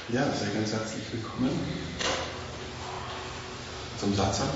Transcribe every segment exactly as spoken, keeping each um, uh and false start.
Ja, sehr ganz herzlich willkommen zum Satsang.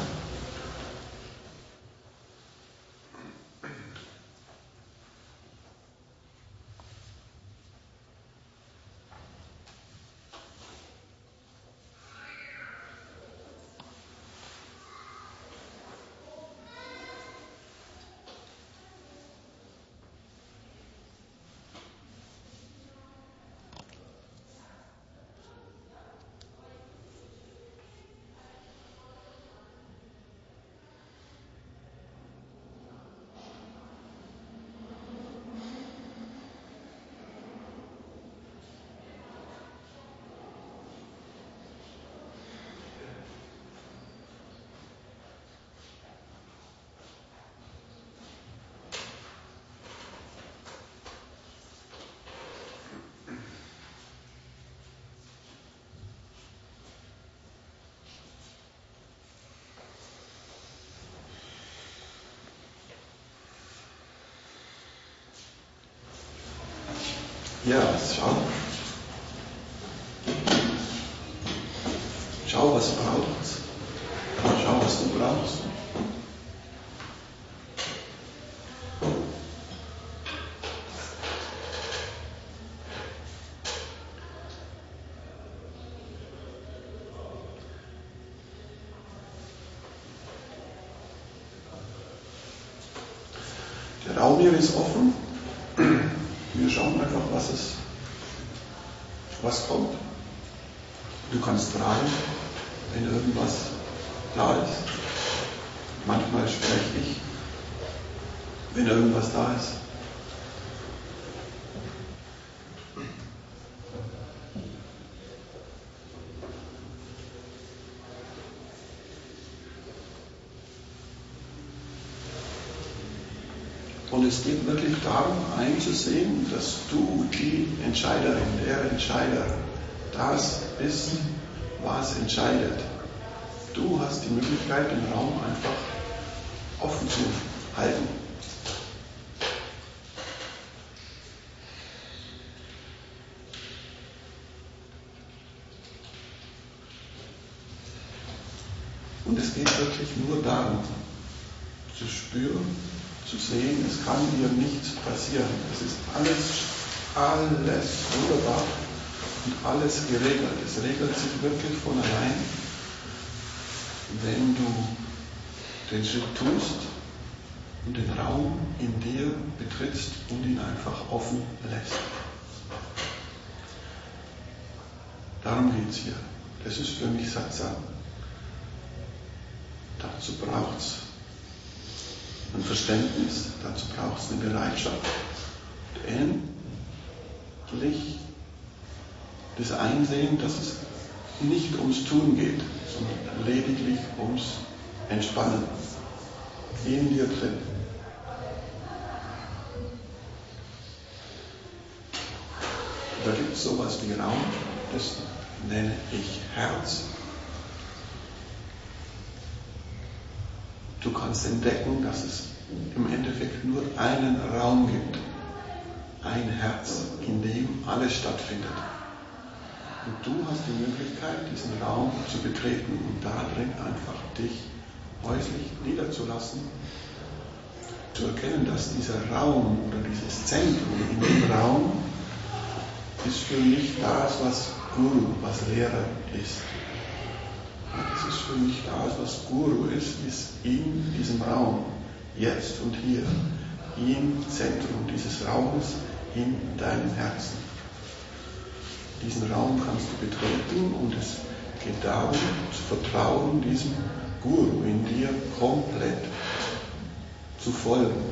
Ja, schau. Schau, was du brauchst. Schau, was du brauchst. Der Raum hier ist offen. Wir schauen einfach, was es, was kommt. Du kannst fragen, wenn irgendwas da ist. Manchmal spreche ich, wenn irgendwas da ist. Und es geht wirklich darum, einzusehen, dass du die Entscheiderin, der Entscheider, das bist, was entscheidet. Du hast die Möglichkeit, den Raum einfach offen zu halten. Und es geht wirklich nur darum, zu spüren, zu sehen, es kann dir nichts passieren. Es ist alles, alles wunderbar und alles geregelt. Es regelt sich wirklich von allein, wenn du den Schritt tust und den Raum in dir betrittst und ihn einfach offen lässt. Darum geht es hier. Das ist für mich Satsang. Dazu braucht es ein Verständnis, dazu braucht es eine Bereitschaft. Endlich das Einsehen, dass es nicht ums Tun geht, sondern lediglich ums Entspannen. In dir drin. Da gibt es sowas wie Raum, das nenne ich Herz. Du kannst entdecken, dass es im Endeffekt nur einen Raum gibt, ein Herz, in dem alles stattfindet. Und du hast die Möglichkeit, diesen Raum zu betreten und darin einfach dich häuslich niederzulassen, zu erkennen, dass dieser Raum oder dieses Zentrum in dem Raum ist für mich das, was Guru, was Lehrer ist. Das ist für mich das, was Guru ist, ist in diesem Raum, jetzt und hier, im Zentrum dieses Raumes, in deinem Herzen. Diesen Raum kannst du betreten und es geht darum, zu vertrauen, diesem Guru in dir komplett zu folgen.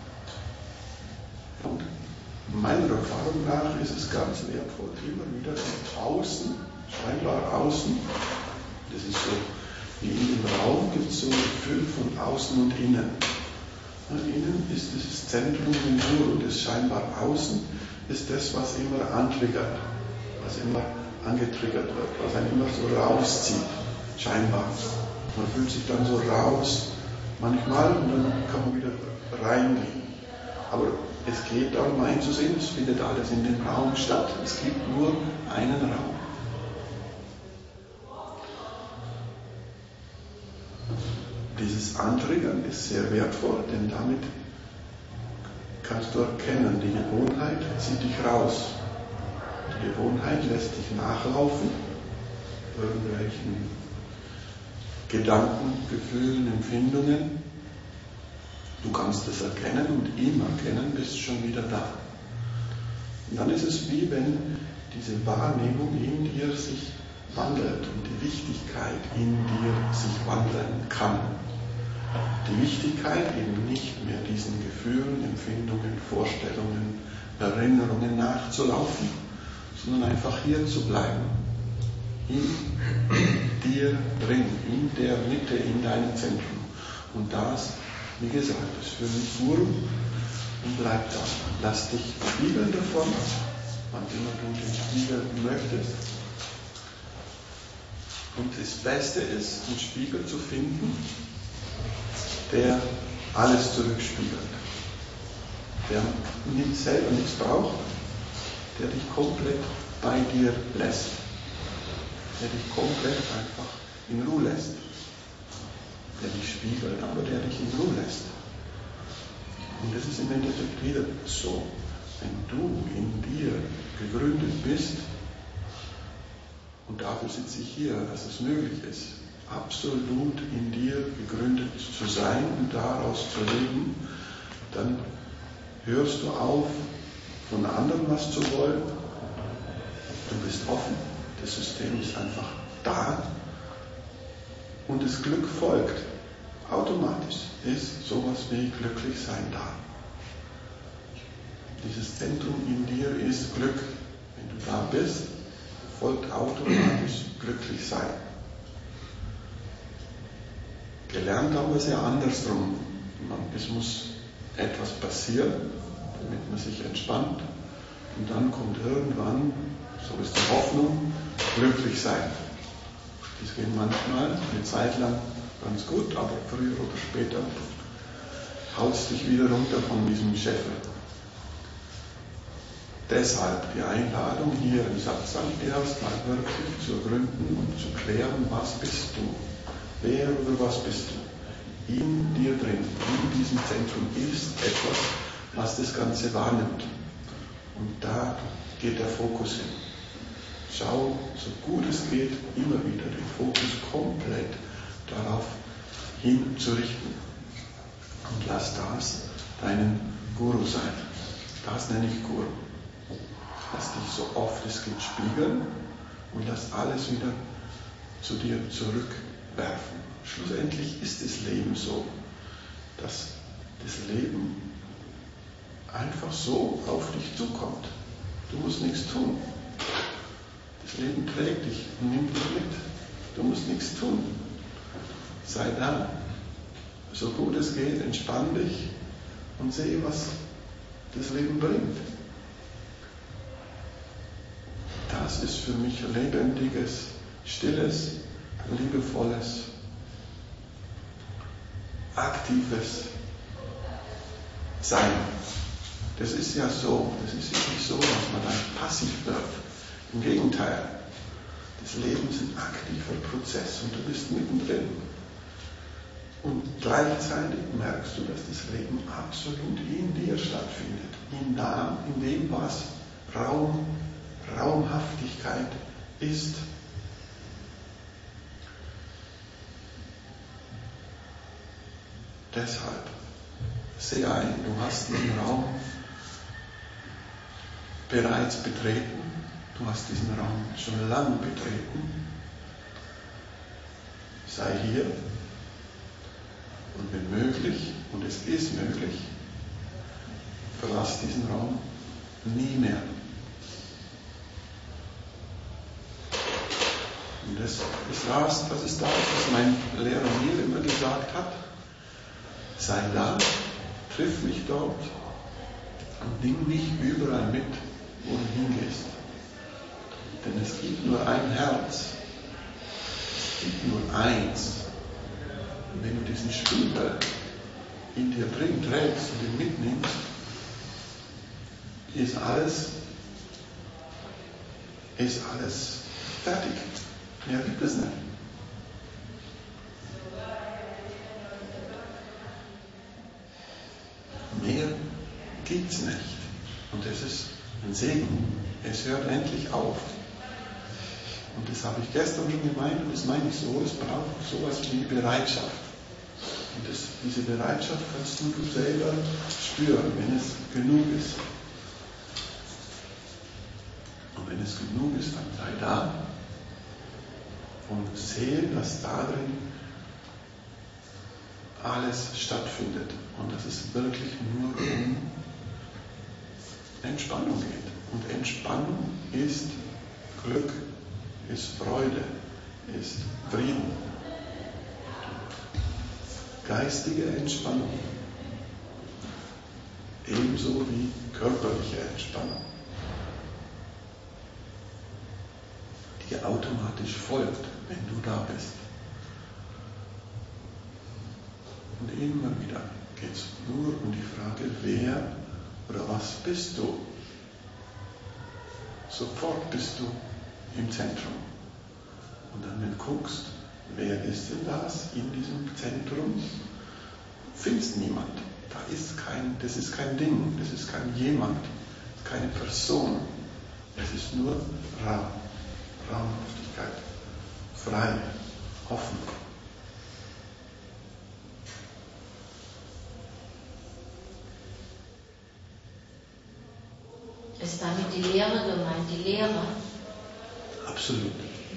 Und meiner Erfahrung nach ist es ganz wertvoll, immer wieder im Außen, scheinbar außen, das ist so, wie in dem Raum gibt es so ein Gefühl von außen und innen. Und innen ist dieses Zentrum im Guru, das scheinbar außen ist das, was immer antriggert, was immer angetriggert wird, was einen immer so rauszieht, scheinbar. Man fühlt sich dann so raus, manchmal, und dann kann man wieder reingehen. Aber es geht darum einzusehen, es findet alles in dem Raum statt. Es gibt nur einen Raum. dieses Antriggern ist sehr wertvoll, denn damit kannst du erkennen, die Gewohnheit zieht dich raus. Die Gewohnheit lässt dich nachlaufen, irgendwelchen Gedanken, Gefühlen, Empfindungen. Du kannst es erkennen und im Erkennen bist du schon wieder da. Und dann ist es wie wenn diese Wahrnehmung in dir sich wandelt und die Wichtigkeit in dir sich wandeln kann. Die Wichtigkeit eben nicht mehr diesen Gefühlen, Empfindungen, Vorstellungen, Erinnerungen nachzulaufen, sondern einfach hier zu bleiben. In dir drin, in der Mitte, in deinem Zentrum. Und das, wie gesagt, ist für mich Guru und bleib da. Lass dich spiegeln davon, wann immer du den Spiegel möchtest. Und das Beste ist, einen Spiegel zu finden, der alles zurückspiegelt. Der selber nichts braucht, der dich komplett bei dir lässt. Der dich komplett einfach in Ruhe lässt. Der dich spiegelt, aber der dich in Ruhe lässt. Und das ist im Endeffekt wieder so. Wenn du in dir gegründet bist, und dafür sitze ich hier, dass es möglich ist, absolut in dir gegründet zu sein und daraus zu leben, dann hörst du auf, von anderen was zu wollen. Du bist offen, das System ist einfach da und das Glück folgt. Automatisch ist sowas wie glücklich sein da. Dieses Zentrum in dir ist Glück. Wenn du da bist, folgt automatisch glücklich sein. Gelernt haben wir es ja andersrum. Es muss etwas passieren, damit man sich entspannt. Und dann kommt irgendwann, so ist die Hoffnung, glücklich sein. Das geht manchmal eine Zeit lang ganz gut, aber früher oder später haust dich wieder runter von diesem Scheffel. Deshalb die Einladung hier im Satsang erstmal wirklich zu ergründen und zu klären, was bist du? Wer oder was bist du? In dir drin, in diesem Zentrum ist etwas, was das Ganze wahrnimmt. Und da geht der Fokus hin. Schau, so gut es geht, immer wieder den Fokus komplett darauf hinzurichten. Und lass das deinen Guru sein. Das nenne ich Guru. Lass dich so oft es geht spiegeln und lass alles wieder zu dir zurückwerfen. Schlussendlich ist das Leben so, dass das Leben einfach so auf dich zukommt. Du musst nichts tun. Das Leben trägt dich und nimmt dich mit. Du musst nichts tun. Sei da. So gut es geht, entspann dich und sehe, was das Leben bringt. Das ist für mich lebendiges, stilles, liebevolles, aktives Sein. Das ist ja so, das ist ja nicht so, dass man dann passiv wird. Im Gegenteil, das Leben ist ein aktiver Prozess und du bist mittendrin. Und gleichzeitig merkst du, dass das Leben absolut in dir stattfindet. In, da, in dem, was Raum, Raumhaftigkeit ist. Deshalb sehe ein, du hast diesen Raum bereits betreten. Du hast diesen Raum schon lange betreten. Sei hier. Und wenn möglich, und es ist möglich, verlass diesen Raum nie mehr. Und das ist das, das ist das, was mein Lehrer mir immer gesagt hat. Sei da, triff mich dort und nimm mich überall mit, wo du hingehst. Denn es gibt nur ein Herz. Es gibt nur eins. Und wenn du diesen Spiegel in dir drin trägst und ihn mitnimmst, ist alles, ist alles fertig. Mehr gibt es nicht. gibt es nicht. Und das ist ein Segen. Es hört endlich auf. Und das habe ich gestern schon gemeint und das meine ich so, es braucht sowas wie Bereitschaft. Und das, diese Bereitschaft kannst nur du selber spüren, wenn es genug ist. Und wenn es genug ist, dann sei da und sehe, dass darin alles stattfindet und dass es wirklich nur um Entspannung geht. Und Entspannung ist Glück, ist Freude, ist Frieden. Geistige Entspannung, ebenso wie körperliche Entspannung, die automatisch folgt, wenn du da bist. Und immer wieder geht es nur um die Frage, wer oder was bist du? Sofort bist du im Zentrum. Und dann, wenn du guckst, wer ist denn das in diesem Zentrum? Findest niemand. Da ist kein, das ist kein Ding, das ist kein jemand, das ist keine Person. Es ist nur Raum, Raumhaftigkeit, frei, offen. Ist damit die Lehre gemeint, die Lehre? Absolut.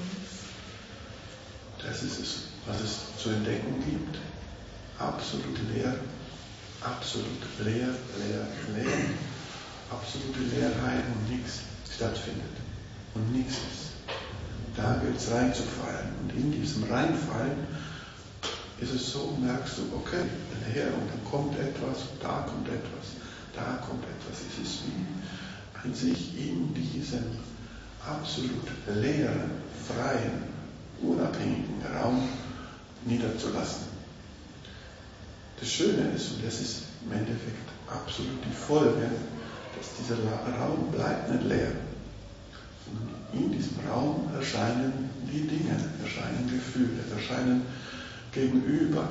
Das ist es, was es zu entdecken gibt. Absolute Leere, absolut leer, leer, leer. Absolute Leerheit und nichts stattfindet. Und nichts ist. Da gilt es reinzufallen. Und in diesem Reinfallen ist es so, merkst du, okay, leer und dann kommt etwas, da kommt etwas, da kommt etwas. Es ist wie ein sich in diesem absolut leeren, freien, unabhängigen Raum niederzulassen. Das Schöne ist, und das ist im Endeffekt absolut die Folge, dass dieser Raum bleibt nicht leer. Sondern in diesem Raum erscheinen die Dinge, erscheinen Gefühle, erscheinen Gegenüber.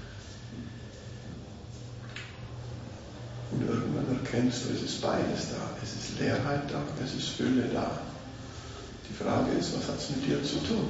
Und irgendwann erkennst du, es ist beides da. Es ist Leerheit da, es ist Fülle da. Die Frage ist, was hat es mit dir zu tun?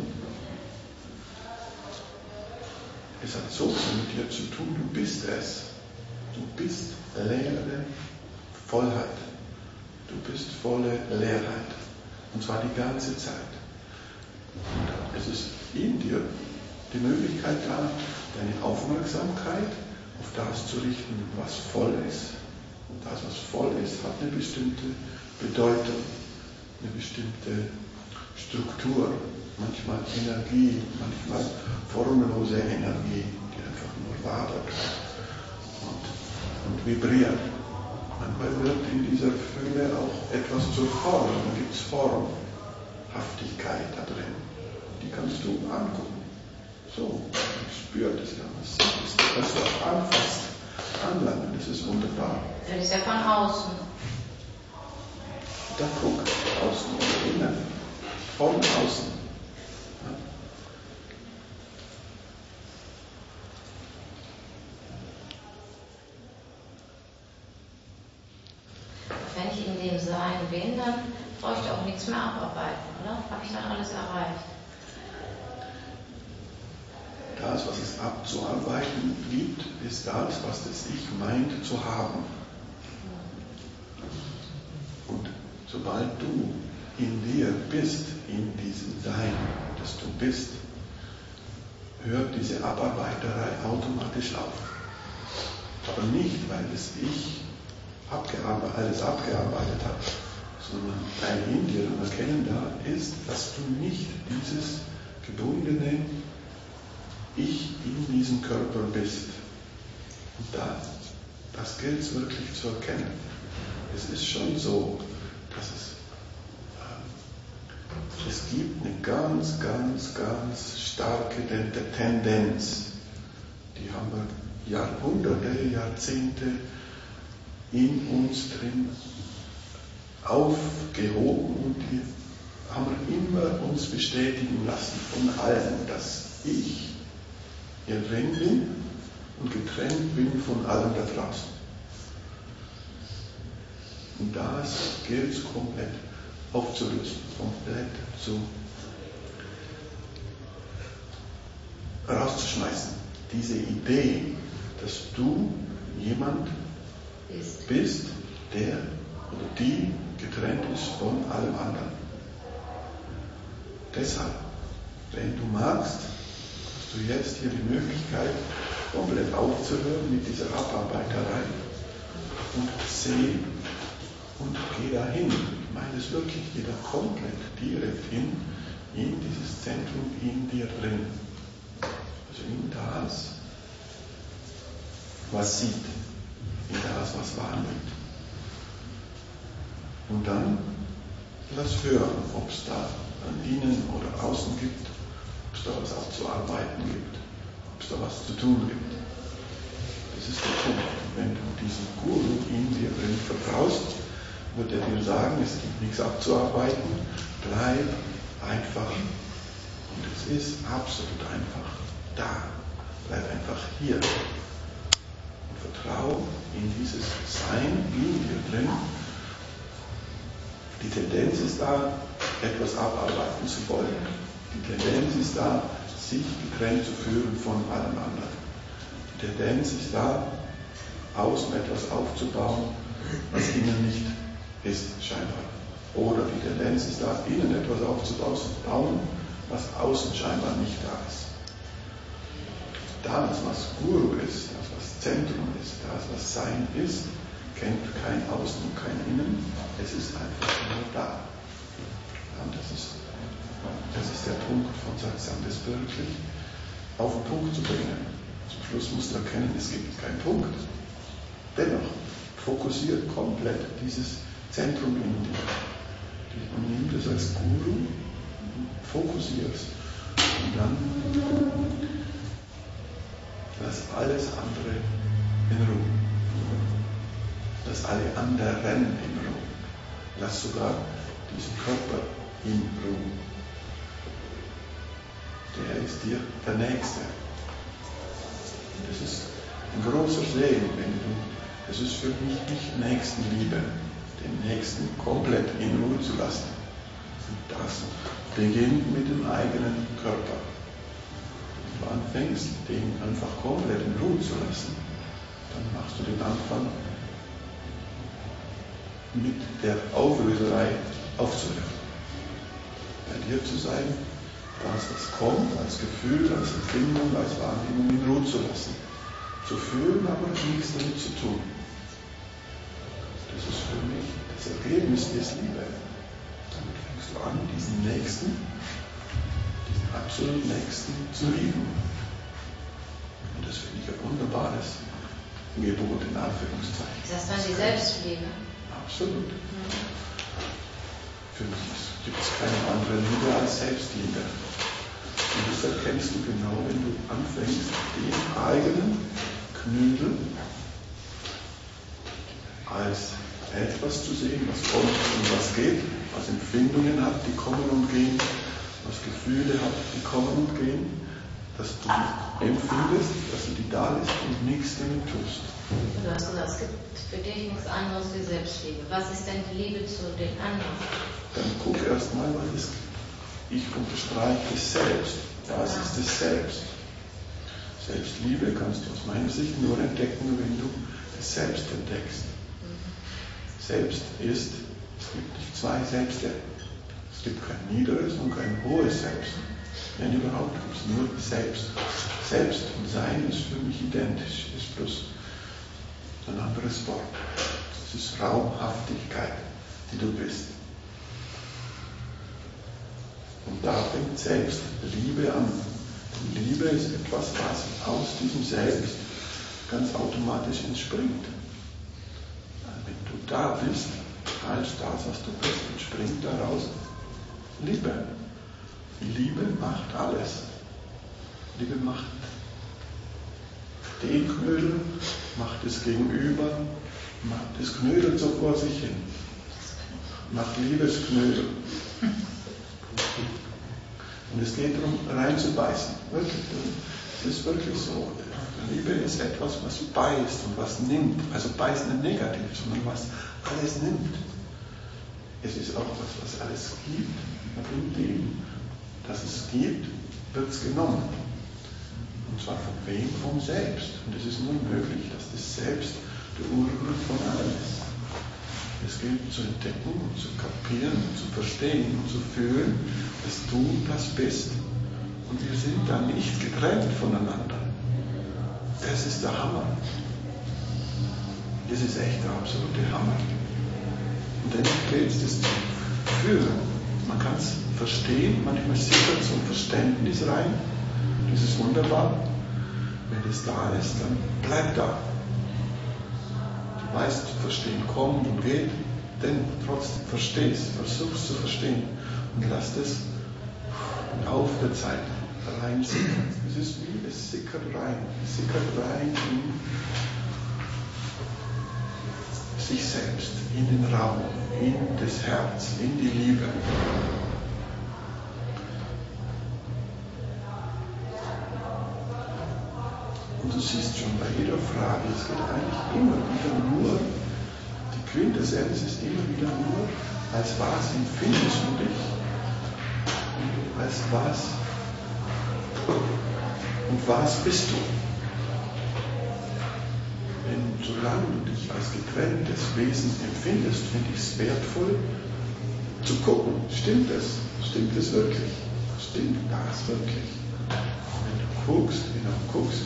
Es hat so viel mit dir zu tun, du bist es. Du bist leere Vollheit. Du bist volle Leerheit. Und zwar die ganze Zeit. Und es ist in dir die Möglichkeit da, deine Aufmerksamkeit auf das zu richten, was voll ist. Und das, was voll ist, hat eine bestimmte Bedeutung, eine bestimmte Struktur, manchmal Energie, manchmal formlose Energie, die einfach nur wabert und, und vibriert. Manchmal wird in dieser Fülle auch etwas zur Form, da gibt es Formhaftigkeit da drin. Die kannst du angucken. So, spürt es ja, was ist, was du auch anfasst, anlangen, das ist wunderbar. Das ist ja von außen. Da guck, außen oder innen, von außen. Ja. Wenn ich in dem Sein bin, dann brauche ich auch nichts mehr abarbeiten, oder? Habe ich dann alles erreicht? Das, was es abzuarbeiten gibt, ist das, was das Ich meint zu haben. Und sobald du in dir bist, in diesem Sein, das du bist, hört diese Abarbeiterei automatisch auf. Aber nicht, weil das Ich abgearbeitet, alles abgearbeitet hat, sondern ein in dir Erkennen da ist, dass du nicht dieses gebundene Ich in diesem Körper bist. Und da, das gilt es wirklich zu erkennen. Es ist schon so, dass es, äh, es gibt eine ganz, ganz, ganz starke Tendenz. Die haben wir Jahrhunderte, Jahrzehnte in uns drin aufgehoben und die haben wir immer uns bestätigen lassen von allen, dass ich hier drin bin und getrennt bin von allem da draußen. Und das gilt es komplett aufzulösen, komplett zu rauszuschmeißen. Diese Idee, dass du jemand Ist. bist, der oder die getrennt ist von allem anderen. Deshalb, wenn du magst, hast du jetzt hier die Möglichkeit, komplett aufzuhören mit dieser Abarbeiterei und seh und geh dahin. Ich meine es wirklich, geh da komplett direkt hin, in dieses Zentrum in dir drin. Also in das, was sieht, in das, was wahrnimmt. Und dann lass hören, ob es da an innen oder außen gibt, ob es da was aufzuarbeiten gibt, ob es da was zu tun gibt. Das ist der Punkt. Wenn du diesem Guru in dir drin vertraust, wird er dir sagen, es gibt nichts abzuarbeiten, bleib einfach. Und es ist absolut einfach da. Bleib einfach hier. Und vertraue in dieses Sein in dir drin. Die Tendenz ist da, etwas abarbeiten zu wollen. Die Tendenz ist da, sich getrennt zu fühlen von allem anderen. Die Tendenz ist da, außen etwas aufzubauen, was innen nicht ist, scheinbar. Oder die Tendenz ist da, innen etwas aufzubauen, was außen scheinbar nicht da ist. Das, was Guru ist, das, was Zentrum ist, das, was Sein ist, kennt kein Außen und kein Innen. Es ist einfach nur da. Ja, das, ist, das ist der Punkt von Satsang, das wirklich auf den Punkt zu bringen. Zum Schluss musst du erkennen, es gibt keinen Punkt. Dennoch, fokussiert komplett dieses Zentrum in dir. Und nimm das als Guru, fokussiert es. Und dann lass alles andere in Ruhe. Lass alle anderen in Ruhe. Lass sogar diesen Körper in Ruhe. Der ist dir der Nächste. Und das ist ein großer Segen, wenn du, das ist für mich nicht Nächstenliebe, den Nächsten komplett in Ruhe zu lassen. Und das beginnt mit dem eigenen Körper. Wenn du anfängst, den einfach komplett in Ruhe zu lassen, dann machst du den Anfang mit der Auflöserei aufzuhören. Bei dir zu sein, das, was kommt, als Gefühl, als Empfindung, als Wahrnehmung in Ruhe zu lassen. Zu fühlen, aber nichts damit zu tun. Das ist für mich, das Ergebnis ist Liebe. Damit fängst du an, diesen Nächsten, diesen absolut Nächsten zu lieben. Und das finde ich ein wunderbares Gebot in Anführungszeichen. Ist das dann die Selbstliebe? Absolut. Mhm. Für mich gibt es keine andere Liebe als Selbstliebe. Und das erkennst du genau, wenn du anfängst, den eigenen Knüttel als etwas zu sehen, was kommt und was geht, was Empfindungen hat, die kommen und gehen, was Gefühle hat, die kommen und gehen, dass du die empfindest, dass du die da lässt und nichts damit tust. Du hast gesagt, es gibt für dich nichts anderes wie Selbstliebe. Was ist denn die Liebe zu den anderen? Dann guck erst mal, was ist. Ich unterstreiche es selbst. Das ja. ist es selbst. Selbstliebe kannst du aus meiner Sicht nur entdecken, wenn du es selbst entdeckst. Mhm. Selbst ist, es gibt nicht zwei Selbste. Es gibt kein niederes und kein hohes Selbst. Wenn überhaupt, gibt es nur Selbst. Selbst und Sein ist für mich identisch, ist bloß ein anderes Wort. Es ist Raumhaftigkeit, die du bist. Und da fängt selbst Liebe an. Denn Liebe ist etwas, was aus diesem Selbst ganz automatisch entspringt. Wenn du da bist, als das, was du bist, entspringt daraus Liebe. Liebe macht alles. Liebe macht den Knödel, macht das Gegenüber, macht das Knödel so vor sich hin. Macht Liebesknödel. Und es geht darum, reinzubeißen. Wirklich. Es ist wirklich so. Liebe ist etwas, was beißt und was nimmt. Also beißt nicht negativ, sondern was alles nimmt. Es ist auch was, was alles gibt. Und in dem, dass es gibt, wird es genommen. Und zwar von wem? Vom Selbst. Und es ist nur möglich, dass das Selbst der Urgrund von allem ist. Es gilt zu entdecken und zu kapieren und zu verstehen und zu fühlen, dass du das bist. Und wir sind da nicht getrennt voneinander. Das ist der Hammer. Das ist echt der absolute Hammer. Und dann gilt es, das zu fühlen. Man kann es verstehen, manchmal sickert so ein Verständnis rein. Das ist wunderbar. Wenn es da ist, dann bleib da. Du weißt, Verstehen kommt und geht, denn trotzdem verstehst, versuchst zu verstehen und lass das im Laufe der Zeit reinsickern. Es ist wie, es sickert rein, es sickert rein in sich selbst, in den Raum, in das Herz, in die Liebe. Und du siehst schon bei jeder Frage, es geht eigentlich immer wieder nur, die Quintessenz ist immer wieder nur, als was empfindest du dich und als was und was bist du. Wenn, solange du dich als getrenntes Wesen empfindest, finde ich es wertvoll zu gucken, stimmt es? Stimmt es wirklich? Stimmt das wirklich? Wenn du guckst, genau guckst,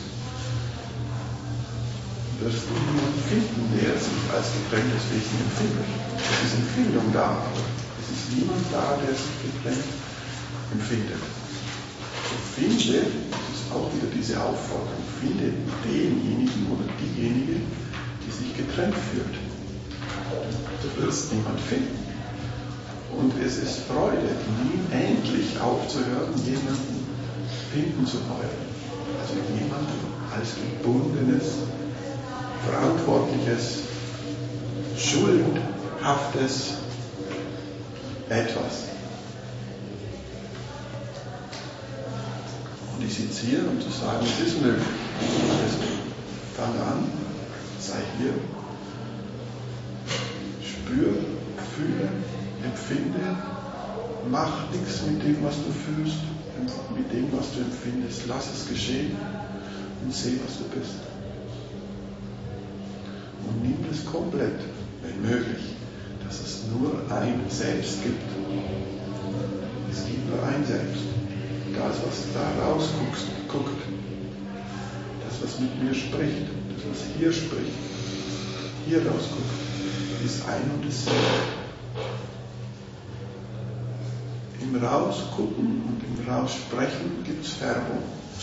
wirst du niemanden finden, der sich als getrenntes Wesen empfindet. Es ist Empfindung da, aber es ist niemand da, der sich getrennt empfindet. So finde, das ist auch wieder diese Aufforderung, finde denjenigen oder diejenige, die sich getrennt fühlt. Du wirst niemand finden. Und es ist Freude, nie endlich aufzuhören, jemanden finden zu wollen. Also jemanden als gebundenes, verantwortliches, schuldhaftes etwas. Und ich sitze hier, um zu sagen, es ist möglich. Deswegen fange an, sei hier, spür, fühle, empfinde, mach nichts mit dem, was du fühlst, mit dem, was du empfindest. Lass es geschehen und seh, was du bist. Und nimm es komplett, wenn möglich, dass es nur ein Selbst gibt. Es gibt nur ein Selbst. Das, was da rausguckt, guckt, das, was mit mir spricht, das, was hier spricht, hier rausguckt, ist ein und dasselbe. Im Rausgucken und im Raussprechen gibt es Färbung.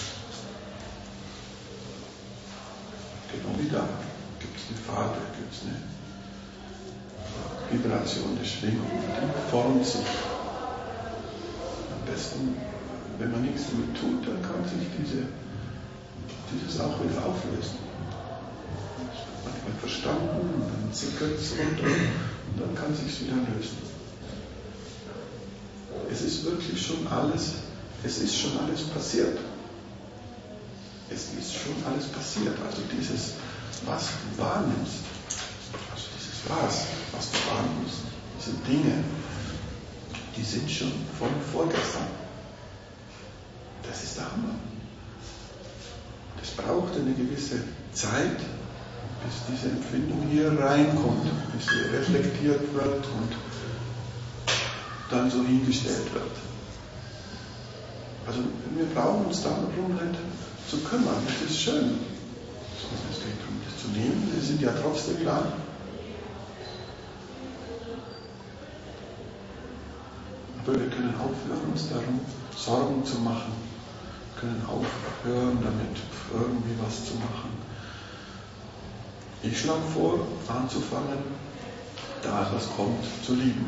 Genau wie da. Gibt es eine Farbe, gibt es eine Vibration, eine Schwingung, die formt sich. Am besten, wenn man nichts damit tut, dann kann sich diese, dieses auch wieder auflösen. Das wird manchmal verstanden, und dann sickert es runter und dann kann es sich wieder lösen. Es ist wirklich schon alles, es ist schon alles passiert. Es ist schon alles passiert. Also dieses, was du wahrnimmst, also dieses Was, was du wahrnimmst, diese Dinge, die sind schon von vorgestern. Das ist der Hammer. Das braucht eine gewisse Zeit, bis diese Empfindung hier reinkommt, bis sie reflektiert wird und dann so hingestellt wird. Also wir brauchen uns darum nicht zu kümmern. Das ist schön. Es geht darum, das zu nehmen. Wir sind ja trotzdem da. Aber wir können aufhören, uns darum Sorgen zu machen. Wir können aufhören, damit irgendwie was zu machen. Ich schlage vor, anzufangen, da was kommt, zu lieben.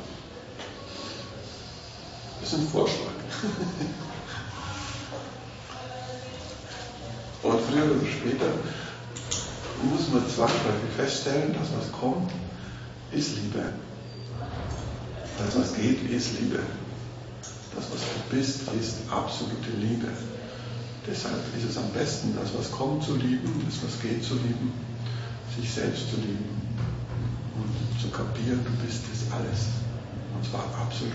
Das ist ein Vorschlag. Und früher oder später muss man zwangsläufig feststellen, dass was kommt, ist Liebe. Das, was geht, ist Liebe. Das, was du bist, ist absolute Liebe. Deshalb ist es am besten, das, was kommt, zu lieben, das, was geht, zu lieben, sich selbst zu lieben und zu kapieren, du bist das alles. Und zwar absolut.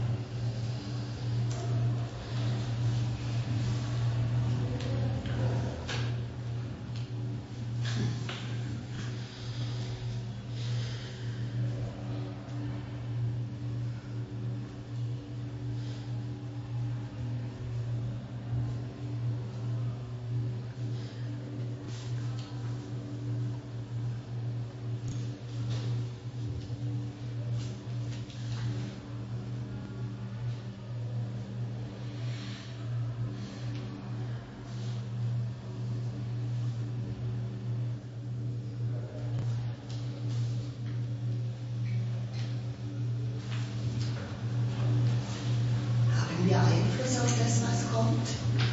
Einfluss auf das, was kommt?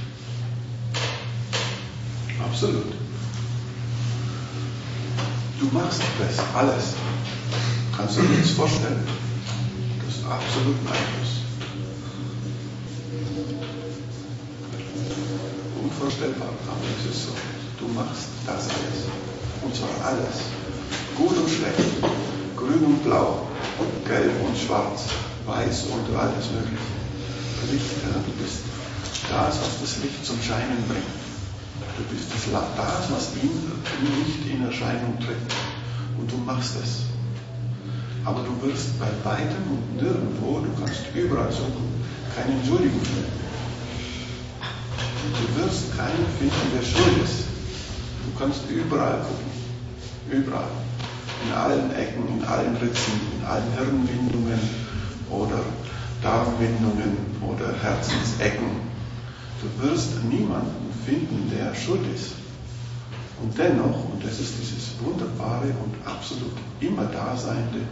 Absolut. Du machst das alles. Kannst du dir nichts vorstellen? Du hast absoluten Einfluss. Unvorstellbar, aber es ist so. Du machst das alles. Und zwar alles. Gut und schlecht. Grün und blau. Gelb und schwarz. Weiß und alles mögliche. Licht, ja? Du bist das, was das Licht zum Scheinen bringt. Du bist das, das was ihm nicht in Erscheinung tritt. Und du machst es. Aber du wirst bei weitem und nirgendwo, du kannst überall suchen, keine Entschuldigung finden. Du wirst keinen finden, der schuld ist. Du kannst überall gucken. Überall. In allen Ecken, in allen Ritzen, in allen Hirnwindungen oder Darmwindungen oder Herzensecken. Du wirst niemanden finden, der schuld ist. Und dennoch, und das ist dieses wunderbare und absolut immer daseinende,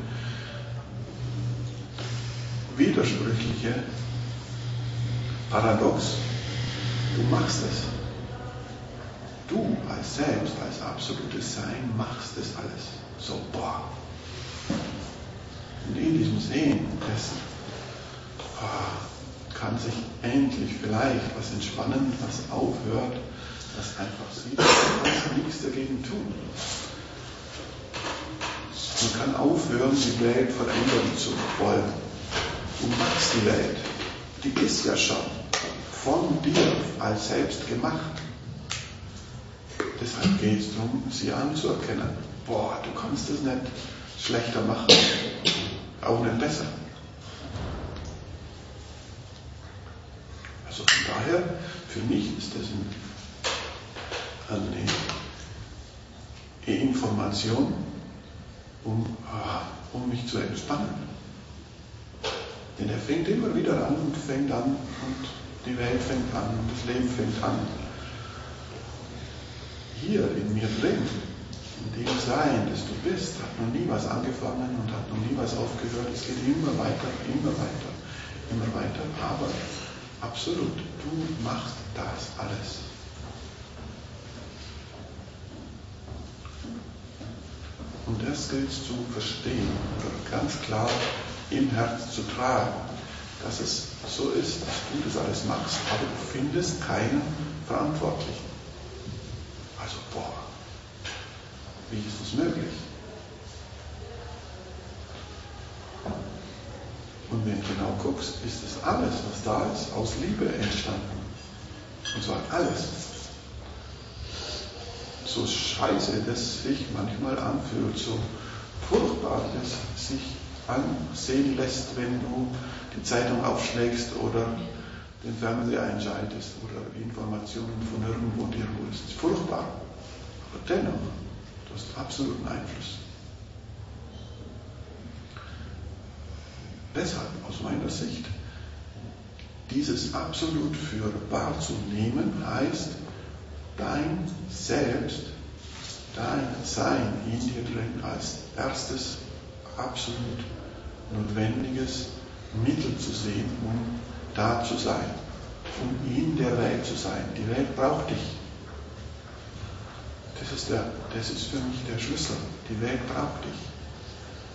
widersprüchliche Paradox, du machst es. Du als Selbst, als absolutes Sein, machst es alles. So, boah. Und in diesem Sehen dessen kann sich endlich vielleicht was entspannen, was aufhört, das einfach sieht, man kann nichts dagegen tun. Man kann aufhören, die Welt verändern zu wollen. Du machst die Welt. Die ist ja schon von dir als Selbst gemacht. Deshalb geht es darum, sie anzuerkennen. Boah, du kannst es nicht schlechter machen, auch nicht besser. Also von daher, für mich ist das eine Information, um, um mich zu entspannen. Denn er fängt immer wieder an und fängt an und die Welt fängt an und das Leben fängt an. Hier in mir drin, in dem Sein, das du bist, hat noch nie was angefangen und hat noch nie was aufgehört. Es geht immer weiter, immer weiter, immer weiter. Aber absolut, du machst das alles. Und das gilt zu verstehen oder ganz klar im Herz zu tragen, dass es so ist, dass du das alles machst, aber du findest keinen Verantwortlichen. Also, boah, wie ist das möglich? Und wenn du genau guckst, ist das alles, was da ist, aus Liebe entstanden. Und zwar alles. So scheiße, das sich manchmal anfühlt, so furchtbar, das sich ansehen lässt, wenn du die Zeitung aufschlägst oder den Fernseher einschaltest oder Informationen von irgendwo dir holst. Das ist furchtbar. Aber dennoch, du hast absoluten Einfluss. Deshalb, aus meiner Sicht, dieses absolut für wahr zu nehmen, heißt, dein Selbst, dein Sein in dir drin als erstes absolut notwendiges Mittel zu sehen, um da zu sein, um in der Welt zu sein. Die Welt braucht dich. Das ist, der, das ist für mich der Schlüssel. Die Welt braucht dich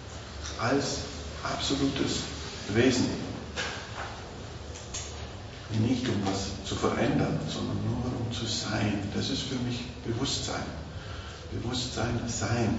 als absolutes Wesen. nicht um was zu verändern, sondern nur um zu sein. Das ist für mich Bewusstsein. Bewusstsein, Sein.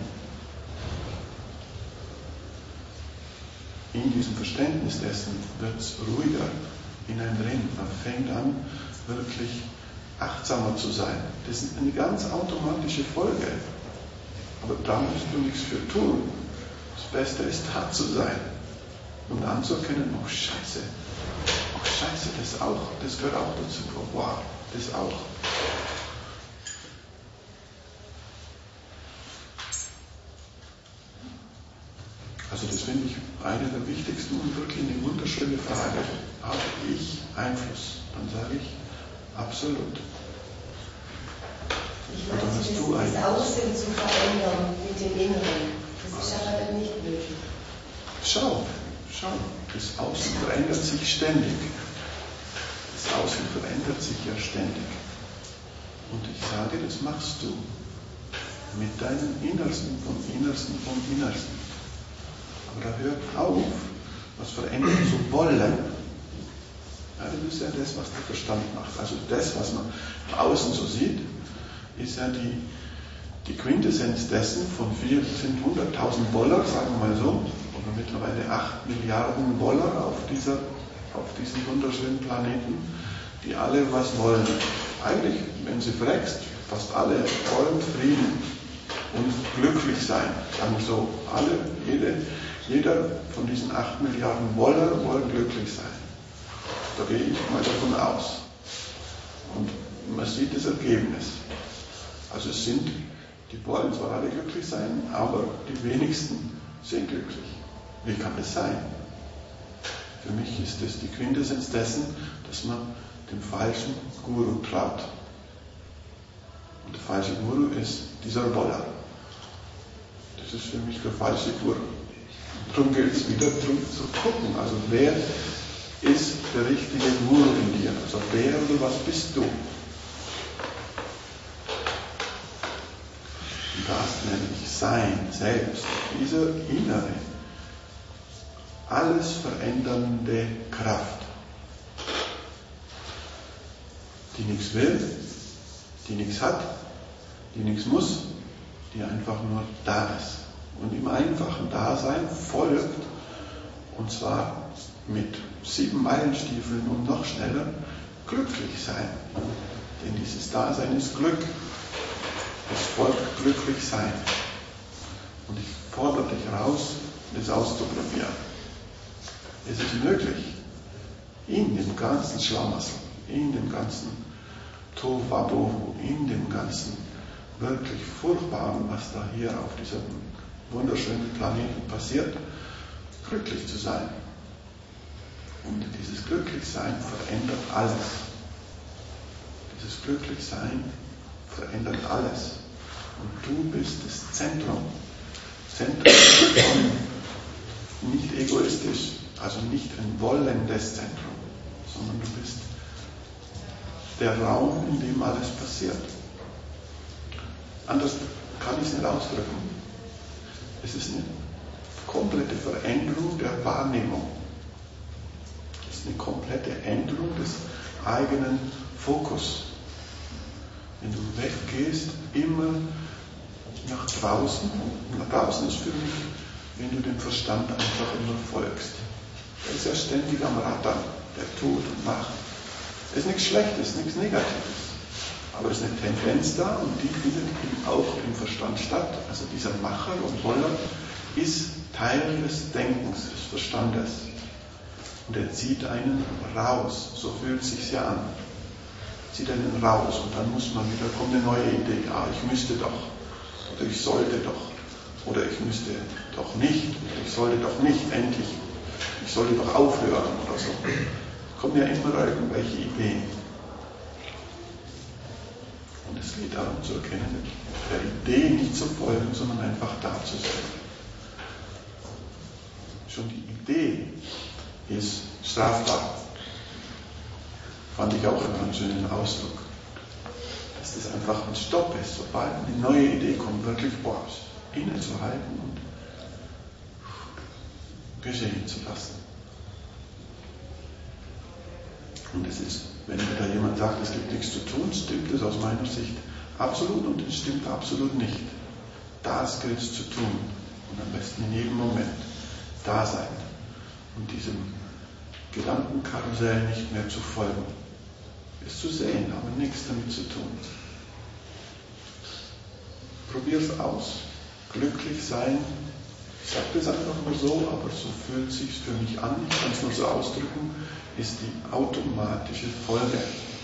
In diesem Verständnis dessen wird es ruhiger in einem drin. Man fängt an, wirklich achtsamer zu sein. Das ist eine ganz automatische Folge. Aber da musst du nichts für tun. Das Beste ist, da zu sein. Und anzuerkennen, oh Scheiße, oh Scheiße, das auch, das gehört auch dazu. Oh wow, das auch. Also das finde ich eine der wichtigsten und wirklich eine wunderschöne Frage. Habe ich Einfluss? Dann sage ich, absolut. Ich meine, das, das Außen zu verändern mit dem Inneren, das ist aber nicht möglich. Schau, schau, das Außen verändert sich ständig. Das Außen verändert sich ja ständig. Und ich sage, das machst du mit deinem Innersten, vom Innersten, vom Innersten. Aber da hört auf, was verändern zu wollen. Ja, das ist ja das, was der Verstand macht. Also das, was man im Außen so sieht, ist ja die, die Quintessenz dessen von hunderttausend Dollar, sagen wir mal so, oder mittlerweile acht Milliarden Dollar auf, dieser, auf diesem wunderschönen Planeten, die alle was wollen. Eigentlich, wenn sie fragst, fast alle wollen Frieden und glücklich sein. Sagen wir so, alle, jede, jeder von diesen acht Milliarden Dollar wollen glücklich sein. Da gehe ich mal davon aus. Und man sieht das Ergebnis. Also es sind, die wollen zwar alle glücklich sein, aber die wenigsten sind glücklich. Wie kann das sein? Für mich ist das die Quintessenz dessen, dass man dem falschen Guru traut. Und der falsche Guru ist dieser Dollar. Das ist für mich der falsche Guru. Darum gilt es wieder darum zu gucken, also wer ist der richtige Guru in dir? Also wer oder was bist du? Und das nenne ich Sein, selbst, diese innere, alles verändernde Kraft, die nichts will, die nichts hat, die nichts muss, die einfach nur da ist. Und im einfachen Dasein folgt, und zwar mit sieben Meilenstiefeln und noch schneller, glücklich sein. Denn dieses Dasein ist Glück. Es folgt glücklich sein. Und ich fordere dich heraus, das auszuprobieren. Es ist möglich, in dem ganzen Schlamassel, in dem ganzen Tohuwabohu, in dem ganzen wirklich Furchtbaren, was da hier auf diesem wunderschönen Planeten passiert, glücklich zu sein. Und dieses Glücklichsein verändert alles. Dieses Glücklichsein verändert alles. Und du bist das Zentrum. Zentrum von nicht egoistisch, also nicht ein wollendes Zentrum, sondern du bist der Raum, in dem alles passiert. Anders kann ich es nicht ausdrücken. Es ist eine komplette Veränderung der Wahrnehmung. Es ist eine komplette Änderung des eigenen Fokus. Wenn du weggehst, immer nach draußen. Und nach draußen ist für mich, wenn du dem Verstand einfach immer folgst. Der ist ja ständig am Rattern. Der tut und macht. Es ist nichts Schlechtes, nichts Negatives. Aber es ist eine Tendenz da und die findet auch im Verstand statt. Also dieser Macher und Woller ist Teil des Denkens, des Verstandes. Und er zieht einen raus. So fühlt es sich ja an. Zieht einen raus und dann muss man wieder, kommt eine neue Idee. Ah, ich müsste doch. Oder ich sollte doch. Oder ich müsste doch nicht. Oder ich sollte doch nicht. Endlich. Ich sollte doch aufhören oder so. Es kommen ja immer irgendwelche Ideen. Und es geht darum zu erkennen, der Idee nicht zu folgen, sondern einfach da zu sein. Schon die Idee ist strafbar. Fand ich auch immer einen schönen Ausdruck. Dass das einfach ein Stopp ist, sobald eine neue Idee kommt, wirklich boah, innezuhalten und geschehen zu lassen. Und es ist, wenn wieder jemand sagt, es gibt nichts zu tun, stimmt es aus meiner Sicht absolut und es stimmt absolut nicht. Das gilt es zu tun und am besten in jedem Moment da sein und diesem Gedankenkarussell nicht mehr zu folgen. Ist zu sehen, aber nichts damit zu tun. Probier es aus. Glücklich sein, ich sage das einfach nur so, aber so fühlt es sich für mich an, ich kann es nur so ausdrücken, ist die automatische Folge.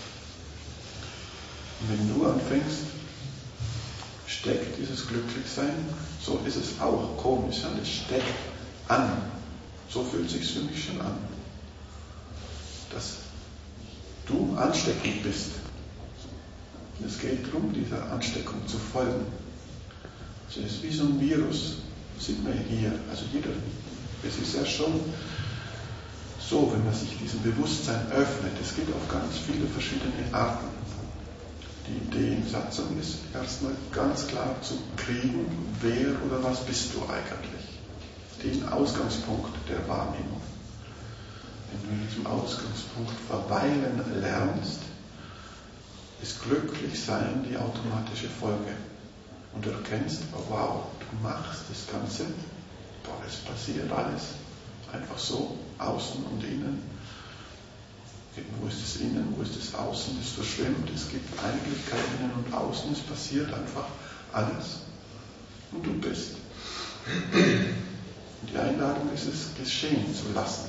Und wenn du anfängst, steckt dieses Glücklichsein, so ist es auch komisch, es steckt an. So fühlt es sich für mich schon an. Dass du ansteckend bist. Und es geht darum, dieser Ansteckung zu folgen. Also es ist wie so ein Virus, das sieht man hier. Also jeder, es ist ja schon so, wenn man sich diesem Bewusstsein öffnet, es geht auf ganz viele verschiedene Arten. Die Idee in Satzung ist erstmal ganz klar zu kriegen, wer oder was bist du eigentlich. Den Ausgangspunkt der Wahrnehmung. Wenn du in diesem Ausgangspunkt verweilen lernst, ist Glücklichsein die automatische Folge. Und du erkennst, oh wow, du machst das Ganze, boah, es passiert alles. Einfach so, außen und innen. Wo ist das Innen, wo ist das Außen, das verschwimmt. Es gibt eigentlich kein Innen und Außen, es passiert einfach alles. Und du bist. Und die Einladung ist es, geschehen zu lassen.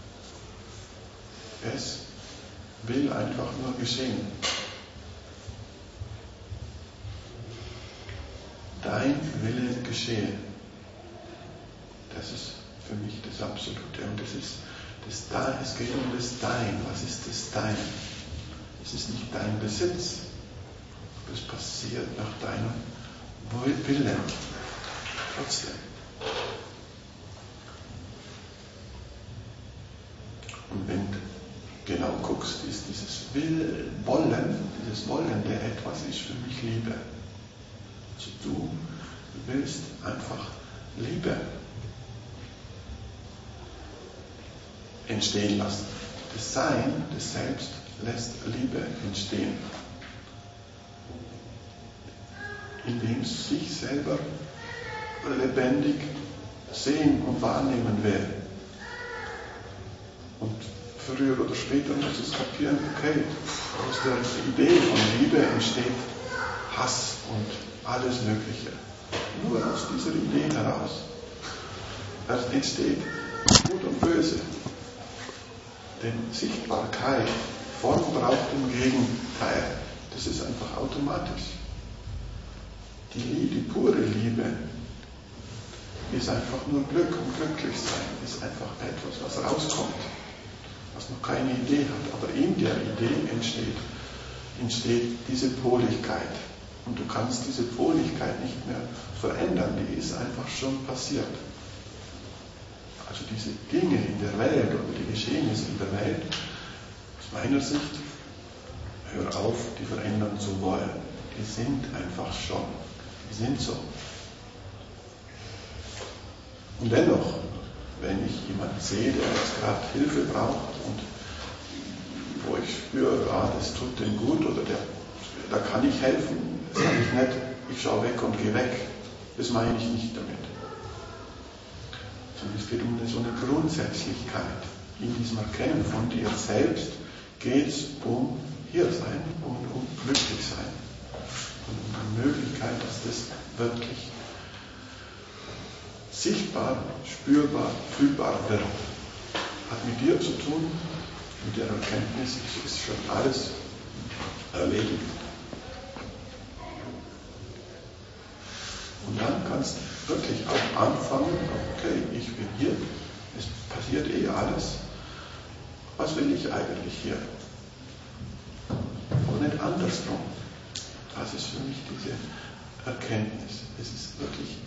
Es will einfach nur geschehen. Dein Wille geschehe. Das ist für mich das Absolute. Und das ist das Dein. Es geht um das Dein. Was ist das Dein? Es ist nicht dein Besitz. Es passiert nach deinem Willen. Trotzdem. Und wenn du genau guckst, ist dieses Will, Wollen, dieses Wollen der etwas ist für mich Liebe. Also du willst einfach Liebe entstehen lassen. Das Sein, das Selbst lässt Liebe entstehen. Indem es sich selber lebendig sehen und wahrnehmen will. Und früher oder später muss es kapieren, okay, aus der Idee von Liebe entsteht Hass und alles Mögliche. Nur aus dieser Idee heraus entsteht Gut und Böse. Denn Sichtbarkeit, Form braucht im Gegenteil. Das ist einfach automatisch. Die, die pure Liebe ist einfach nur Glück und Glücklichsein. Ist einfach etwas, was rauskommt, was noch keine Idee hat. Aber in der Idee entsteht, entsteht diese Poligkeit. Und du kannst diese Poligkeit nicht mehr verändern. Die ist einfach schon passiert. Also diese Dinge in der Welt oder die Geschehnisse in der Welt, aus meiner Sicht, hör auf, die verändern zu wollen. Die sind einfach schon. Die sind so. Und dennoch, wenn ich jemanden sehe, der jetzt gerade Hilfe braucht und wo ich spüre, ah, das tut dem gut oder der, da kann ich helfen, sage ich nicht, ich schaue weg und gehe weg. Das meine ich nicht damit. Sondern es geht um eine, so eine Grundsätzlichkeit. In diesem Erkennen von dir selbst geht es um Hiersein und um Glücklichsein. Und um die Möglichkeit, dass das wirklich sichtbar, spürbar, fühlbar wird. Hat mit dir zu tun, mit der Erkenntnis, es ist schon alles erledigt. Und dann kannst du wirklich auch anfangen, okay, ich bin hier, es passiert eh alles. Was will ich eigentlich hier? Aber nicht andersrum. Das ist für mich diese Erkenntnis. Es ist wirklich,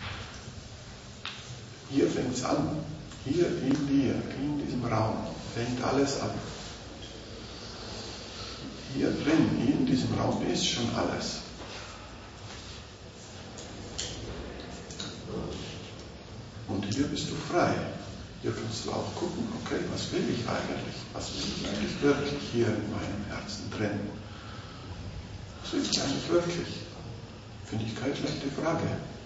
hier fängt es an. Hier in dir, in diesem Raum, fängt alles an. Hier drin, in diesem Raum ist schon alles. Und hier bist du frei. dürfen wir auch gucken, okay, was will ich eigentlich? Was will ich eigentlich wirklich hier in meinem Herzen drin? Was will ich eigentlich wirklich? Finde ich keine schlechte Frage.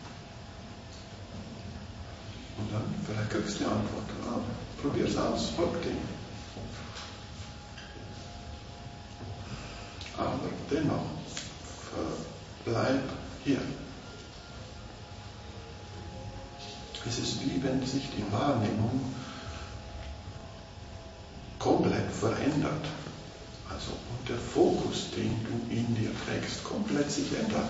Und dann vielleicht kriegst du eine Antwort. Ah, probier es aus, folg dem. Aber dennoch, bleib hier. Es ist wie wenn sich die Wahrnehmung komplett verändert. Also und der Fokus, den du in dir trägst, komplett sich ändert.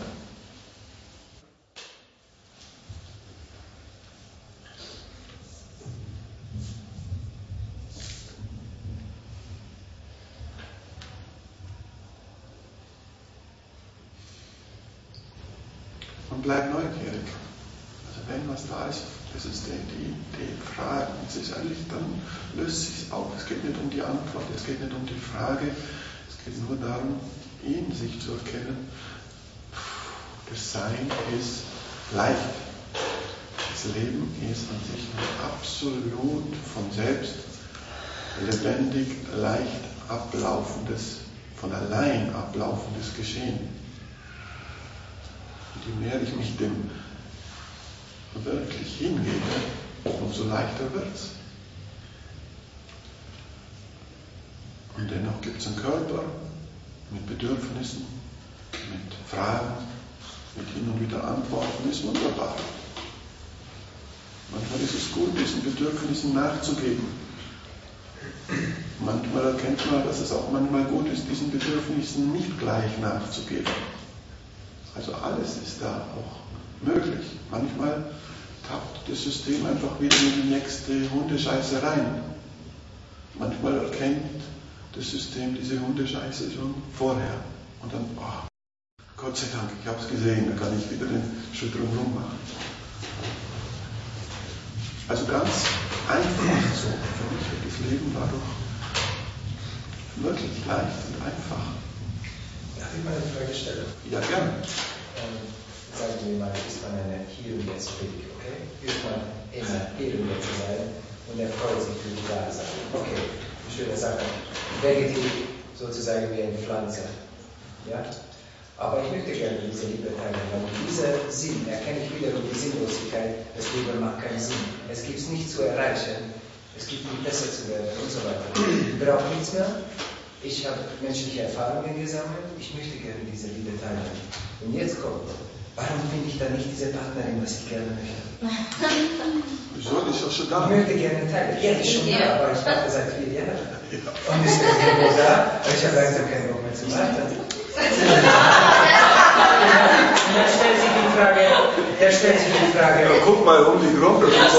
Und bleib neugierig. Also wenn was da ist, das ist die, die, die Frage. Es ist eigentlich, dann löst sich auf. Es geht nicht um die Antwort, es geht nicht um die Frage, es geht nur darum, in sich zu erkennen. Das Sein ist leicht. Das Leben ist an sich absolut von selbst lebendig, leicht ablaufendes, von allein ablaufendes Geschehen. Je mehr ich mich dem wirklich hingebe, umso leichter wird es. Und dennoch gibt es einen Körper mit Bedürfnissen, mit Fragen, mit hin und wieder Antworten, ist wunderbar. Manchmal ist es gut, diesen Bedürfnissen nachzugeben. Manchmal erkennt man, dass es auch manchmal gut ist, diesen Bedürfnissen nicht gleich nachzugeben. Also alles ist da auch möglich. Manchmal tappt das System einfach wieder in die nächste Hundescheiße rein. Manchmal erkennt das System diese Hundescheiße schon vorher. Und dann, oh, Gott sei Dank, ich habe es gesehen, da kann ich wieder den Schritt drumherum machen. Also ganz einfach so. Für mich wird das Leben dadurch wirklich leicht und einfach. Darf ich mal eine Frage stellen? Ja, gerne. Ähm, sagen wir mal, ist man eine Hier und Jetzt Predigt, okay? Ist man immer Hier und Jetzt sein und er freut sich für die Dasein. Okay, eine schöne Sache. Vegetativ sozusagen wie eine Pflanze. Ja? Aber ich möchte gerne diese Liebe teilen, weil dieser Sinn erkenne ich wiederum die Sinnlosigkeit, das Leben macht keinen Sinn. Es gibt es nicht zu erreichen, es gibt nicht besser zu werden und so weiter. Ich brauche nichts mehr. Ich habe menschliche Erfahrungen gesammelt, ich möchte gerne diese Liebe teilen. Und jetzt kommt, warum finde ich da nicht diese Partnerin, was ich gerne möchte? Wieso? Die ist doch schon da. Ich möchte gerne teilen. Ja, die ist schon da, aber ich warte seit vier Jahren. Und ich bin irgendwo da, aber ich habe langsam keinen Bock mehr zu warten. Und dann stellt sich die Frage, der stellt sich die Frage. Ja, guck mal um dich rum, das ist so.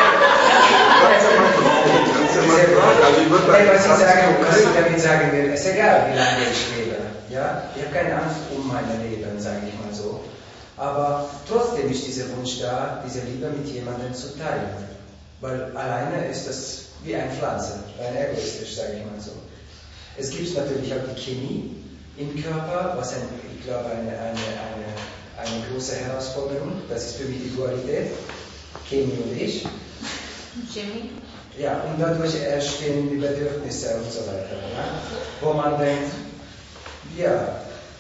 Hey, was ich sagen, was ich damit sagen will, ist egal, wie lange ich lebe. Ja? Ich habe keine Angst um mein Leben, sage ich mal so. Aber trotzdem ist dieser Wunsch da, diese Liebe mit jemandem zu teilen. Weil alleine ist das wie eine Pflanze, rein egoistisch, sage ich mal so. Es gibt natürlich auch die Chemie im Körper, was ein, ich glaube eine, eine, eine, eine große Herausforderung. Das ist für mich die Dualität, Chemie und ich. Chemie? Ja, und dadurch entstehen die Bedürfnisse und so weiter. Ja? Wo man denkt, ja,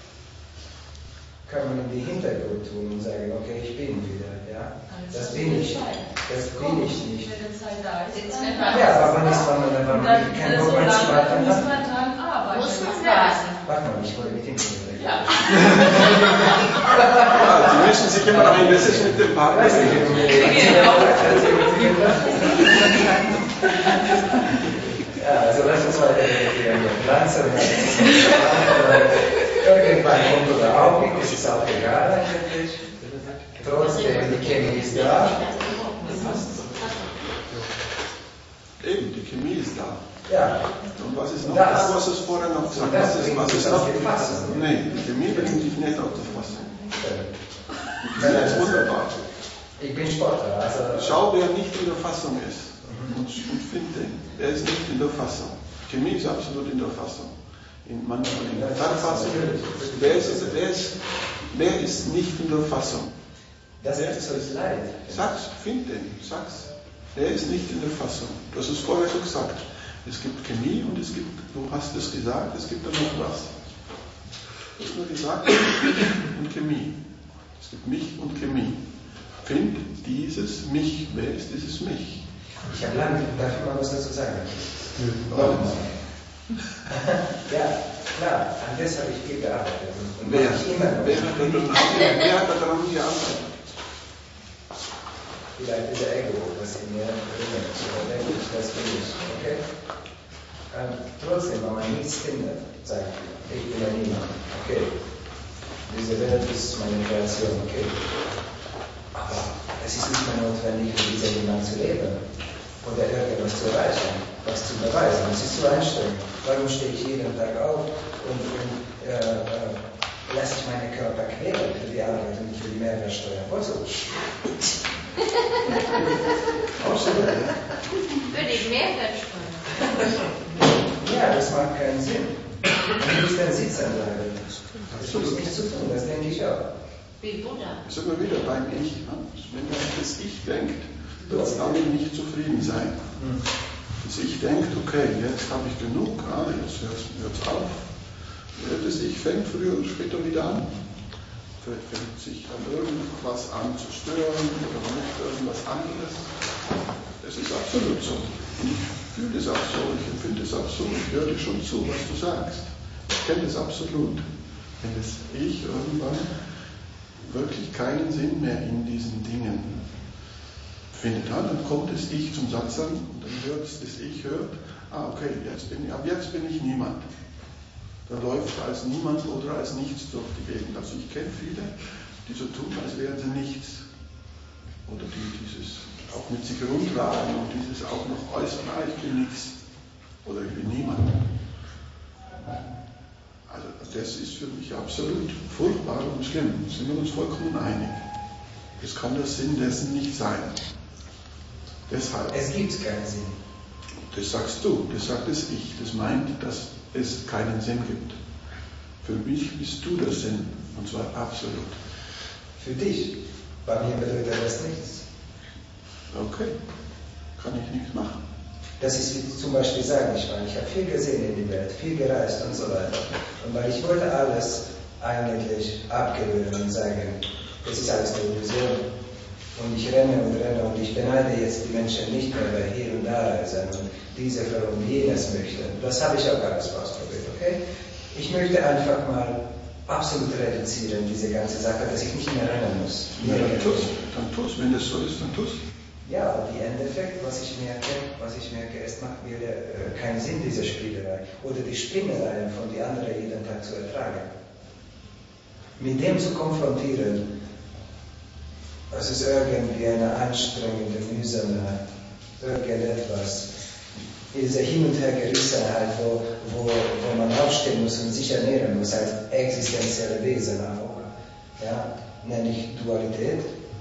kann man in den Hintergrund tun und sagen, okay, ich bin wieder. Ja? Das bin ich. Das bin ich nicht. Ja, aber wann ist man oder wann man kein Bock mehr zu warten hat? Muss man sagen. Warte mal, ich wollte mit dem reden. Ja. Ja, die müssen sich immer noch ein bisschen mit dem Partner Ja, also lass uns weiter reflektieren. Pflanze, irgendwann kommt oder auch nicht, das ist auch egal eigentlich. Trotzdem, die Chemie ist da. Eben, die Chemie ist da. Ja. Und was ist noch das, da, was es vorher noch gesagt? Das Was ist, was ist noch? Nein, die Chemie bringt dich nicht auf die Fassung. Das ist wunderbar. Ich bin Sportler, also. Schau, wer nicht in der Fassung ist. Und, und find den. Der ist nicht in der Fassung. Chemie ist absolut in der Fassung. In manchmal in der Fassung. Wer ist, also, wer, ist, wer ist nicht in der Fassung? Das ist so ist Leid. Sag's, find den, sag's. Der ist nicht in der Fassung. Du hast es vorher schon gesagt. Es gibt Chemie und es gibt, du hast es gesagt, es gibt da noch was. Du hast nur gesagt, es gibt mich und Chemie. Es gibt mich und Chemie. Find dieses Mich. Wer ist dieses Mich? Ich habe lange, darf ich mal was dazu sagen? Nochmal. Ja, klar, an das habe ich viel gearbeitet. Und Wer, mache ich immer noch. wer, hat daran, wer hat daran gearbeitet? Vielleicht dieser Ego, was in mir drin ist, oder denke ich, das bin ich, okay? Ähm, trotzdem, wenn man nichts findet, sagt, ich bin ja niemand, okay? Diese Welt ist meine Kreation, okay? Aber es ist nicht mehr notwendig, für dieser niemand zu leben oder irgendwas zu erreichen, was zu beweisen. Es ist zu anstrengend. Warum stehe ich jeden Tag auf und, und äh, äh, lasse ich meinen Körper quälen für die Arbeit und nicht für die Mehrwertsteuer? Wozu? Absolut. Für die Mehrwertsteuer. Ja, das macht keinen Sinn. Du musst dann sitzen bleiben. Das ist nichts zu tun, das denke ich auch. Wie Buddha. Das sind wir wieder beim Ich. Ne? Wenn man das Ich denkt, wird es damit nicht zufrieden sein. Das Ich denkt, okay, jetzt habe ich genug, ah, jetzt hört es auf. Das Ich fängt früher oder später wieder an. Fängt sich an irgendwas an zu stören oder nicht irgendwas anderes. Das ist absolut so. Und ich fühle es auch so, ich empfinde es auch so, ich höre dir schon zu, was du sagst. Ich kenne es absolut. Wenn das Ich irgendwann wirklich keinen Sinn mehr in diesen Dingen findet, dann kommt das Ich zum Satz an und dann hört es, das Ich hört, ah okay, jetzt bin ich, ab jetzt bin ich niemand. Da läuft als niemand oder als nichts durch die Gegend. Also ich kenne viele, die so tun, als wären sie nichts. Oder die dieses auch mit sich rumtragen und dieses auch noch äußern, ah, ich bin nichts. Oder ich bin niemand. Also das ist für mich absolut furchtbar und schlimm. Da sind wir uns vollkommen einig. Das kann der Sinn dessen nicht sein. Deshalb. Es gibt keinen Sinn. Das sagst du, das sagt es Ich. Das meint, dass es keinen Sinn gibt. Für mich bist du der Sinn. Und zwar absolut. Für dich. Bei mir bedeutet das nichts. Okay. Kann ich nichts machen. Das ist wie zum Beispiel sagen, ich meine, ich habe viel gesehen in der Welt, viel gereist und so weiter. Und weil ich wollte alles eigentlich abgewöhnen und sagen, das ist alles eine Illusion. Und ich renne und renne und ich beneide jetzt die Menschen nicht mehr, weil hier und da reisen und diese und jenes möchten. Das habe ich auch alles ausprobiert, okay? Ich möchte einfach mal absolut reduzieren, diese ganze Sache, dass ich nicht mehr rennen muss. Ja, dann tust, dann tust, wenn das so ist, dann tust. Ja, aber die Endeffekt, was ich merke, was ich merke, es macht mir äh, keinen Sinn, diese Spielerei oder die Spinnerei von die anderen jeden Tag zu ertragen. Mit dem zu konfrontieren, das ist irgendwie eine anstrengende, mühsame, irgendetwas. Diese Hin- und Hergerissenheit, wo, wo, wo man aufstehen muss und sich ernähren muss, als existenzielle Wesen auch. Ja, nenne ich Dualität.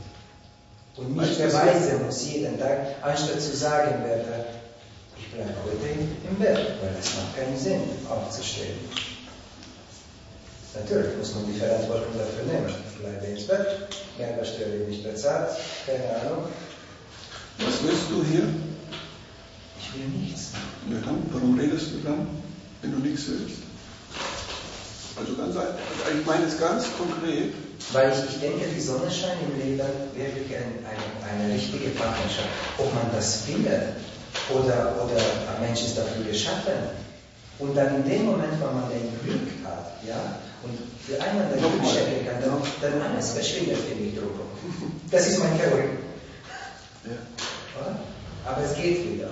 Und nicht beweisen muss jeden Tag, anstatt zu sagen werde, ich bleibe heute im Bett, weil es macht keinen Sinn, aufzustehen. Natürlich muss man die Verantwortung dafür nehmen. Ich bleibe ins Bett, Mehrwertsteuer nicht bezahlt, keine Ahnung. Was willst du hier? Ich will nichts. Ja dann, warum redest du dann, wenn du nichts willst? Also ganz einfach, ich meine es ganz konkret. Weil ich, ich denke, die Sonne scheint im Leben wirklich ein, eine, eine richtige Partnerschaft. Ob man das findet oder, oder ein Mensch ist dafür geschaffen. Und dann in dem Moment, wo man den Glück hat, ja, und für einen der Glück schenken kann, dann, dann alles verschwindet, finde ich, drüber. Das ist mein Theorie. Ja. Aber es geht wieder.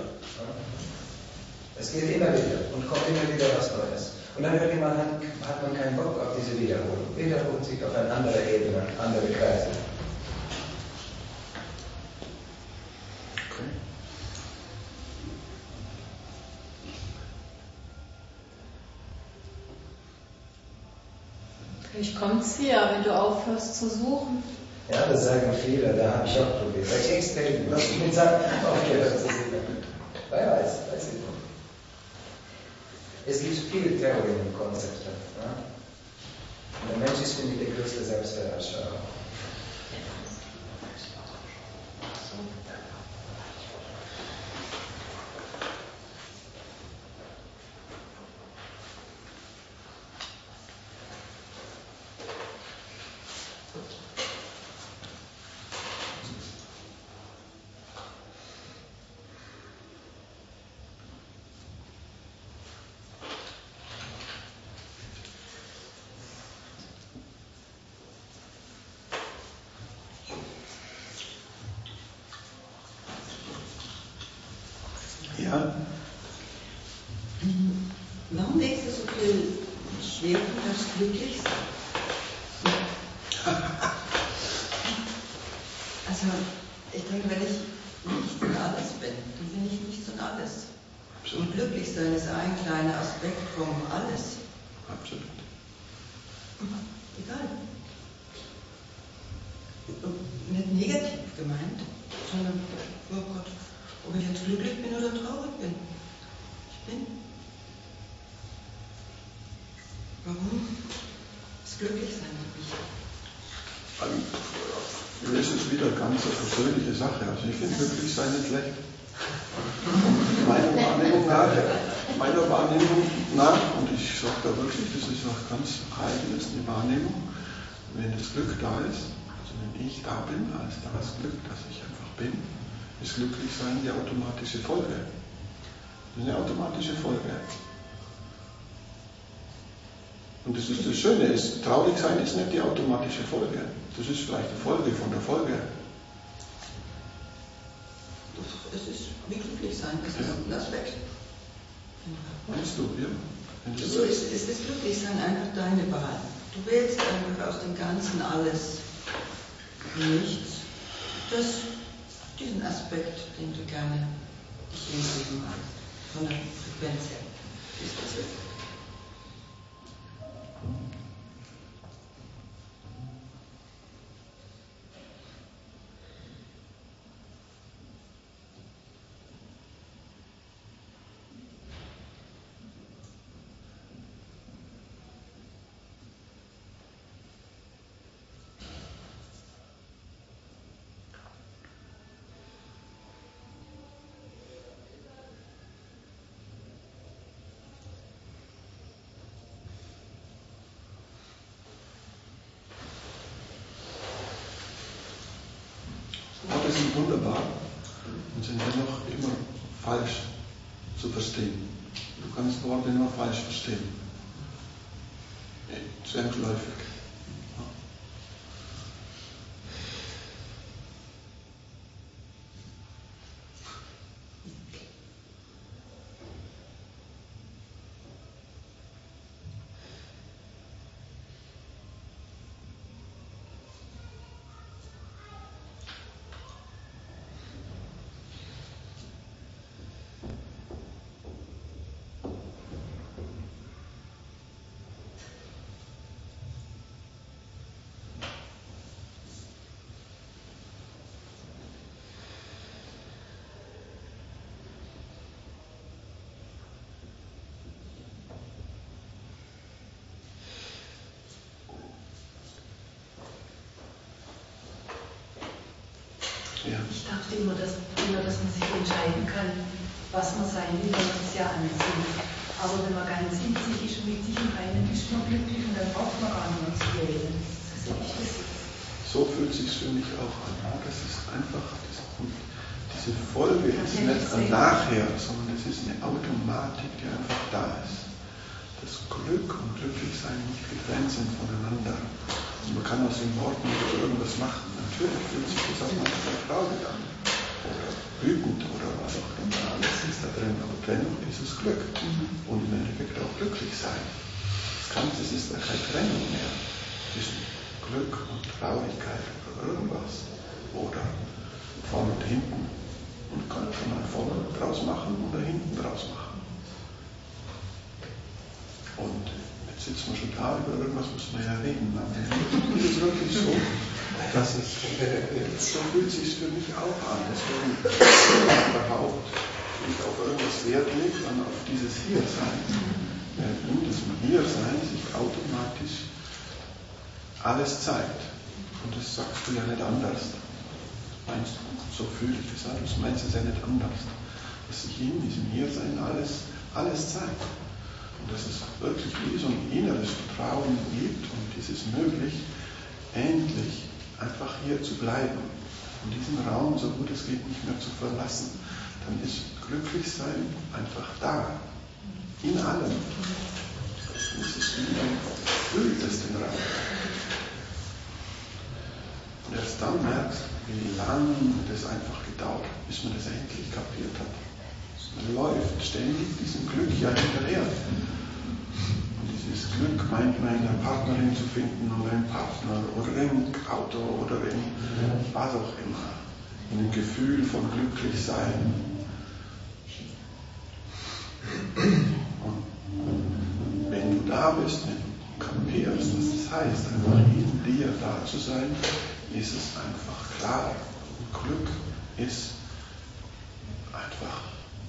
Es geht immer wieder und kommt immer wieder was Neues. Und dann irgendwann hat, hat man keinen Bock auf diese Wiederholung. Wiederholt sich auf eine andere Ebene, andere Kreise. Okay. Ich komm's hier, wenn du aufhörst zu suchen. Ja, das sagen viele, da habe ich auch probiert. Ich experiment, was ich mit sagen, aufgehört zu suchen. Wer weiß, weiß ich nicht. Es gibt viele Theorien und Konzepte. Ja? Und der Mensch ist, finde ich, der größte Selbstbeherrscher. Warum legst du so viel Schwerpunkt aufs Glücklichsein? Also, ich denke, wenn ich nichts und alles bin, dann bin ich nichts und alles. Absolut. Und Glücklichsein ist ein kleiner Aspekt vom Alles. Absolut. Egal. Und nicht negativ gemeint, sondern, oh Gott, ob ich jetzt glücklich bin oder traurig bin. Ich bin. Warum ist Glücklichsein nicht wichtig? Das ist wieder eine ganz persönliche Sache. Also ich finde Glücklichsein nicht schlecht. Meiner Wahrnehmung nach, meiner Wahrnehmung nach, und ich sage da wirklich, das ist auch ganz eigen, das ist eine Wahrnehmung, wenn das Glück da ist, also wenn ich da bin, als das Glück, dass ich einfach bin, ist Glücklichsein die automatische Folge. Das ist eine automatische Folge. Und das ist das Schöne, ist, traurig sein ist nicht die automatische Folge. Das ist vielleicht die Folge von der Folge. Es ist wie glücklich sein, das ist ein Aspekt. Meinst du, ja? So ist, ist das Glücklichsein einfach deine Wahl. Du wählst einfach aus dem Ganzen alles nichts. Das, diesen Aspekt, den du gerne dich hingeben magst, von der Frequenz her, ist das wirklich. Worte sind wunderbar und sind dennoch immer falsch zu verstehen. Du kannst Worte nur falsch verstehen. Zwangsläufig. Ja. Ich dachte immer dass, immer, dass man sich entscheiden kann, was man sein will, wenn man es ja ansieht. Aber wenn man ganz in sich ist und mit sich im Reinen ist, man glücklich und dann braucht man gar nicht mehr zu wählen. Das ist echt das. So fühlt es sich für mich auch an. Das ist einfach, das, diese Folge ist nicht ein Nachher, sondern es ist eine Automatik, die einfach da ist. Das Glück und Glücklichsein nicht getrennt sind voneinander. Und man kann aus den Worten nicht irgendwas machen. Natürlich fühlt sich das auch manchmal traurig an. Oder wütend oder was auch immer. Alles ist da drin. Aber dennoch ist es Glück. Und im Endeffekt auch glücklich sein. Das Ganze ist da keine Trennung mehr zwischen Glück und Traurigkeit oder irgendwas. Oder vorne und hinten. Und kann man vorne draus machen oder hinten draus machen. Und jetzt sitzen wir schon da, über irgendwas müssen wir ja reden. Aber es ist wirklich so, dass es, so fühlt es sich für mich auch an. Deswegen überhaupt nicht auf irgendwas Wert legt, sondern auf dieses Hiersein. In diesem Hiersein sich automatisch alles zeigt. Und das sagst du ja nicht anders. Meinst du, so fühle ich das an, du meinst es ja nicht anders. Dass sich in diesem Hiersein alles, alles zeigt. Und dass es wirklich wie so ein inneres Vertrauen gibt und es ist möglich, endlich einfach hier zu bleiben und diesen Raum, so gut es geht, nicht mehr zu verlassen. Dann ist Glücklichsein einfach da. In allem. Und es ist wie ein füllt es den Raum. Und erst dann merkst du, wie lang das einfach gedauert hat, bis man das endlich kapiert hat. Man läuft ständig diesem Glück ja hinterher. manchmal eine Partnerin zu finden oder einen Partner oder ein Auto oder in was auch immer. In einem Gefühl von glücklich sein. Und wenn du da bist, wenn du kapierst, was es heißt, einfach in dir da zu sein, ist es einfach klar. Und Glück ist einfach.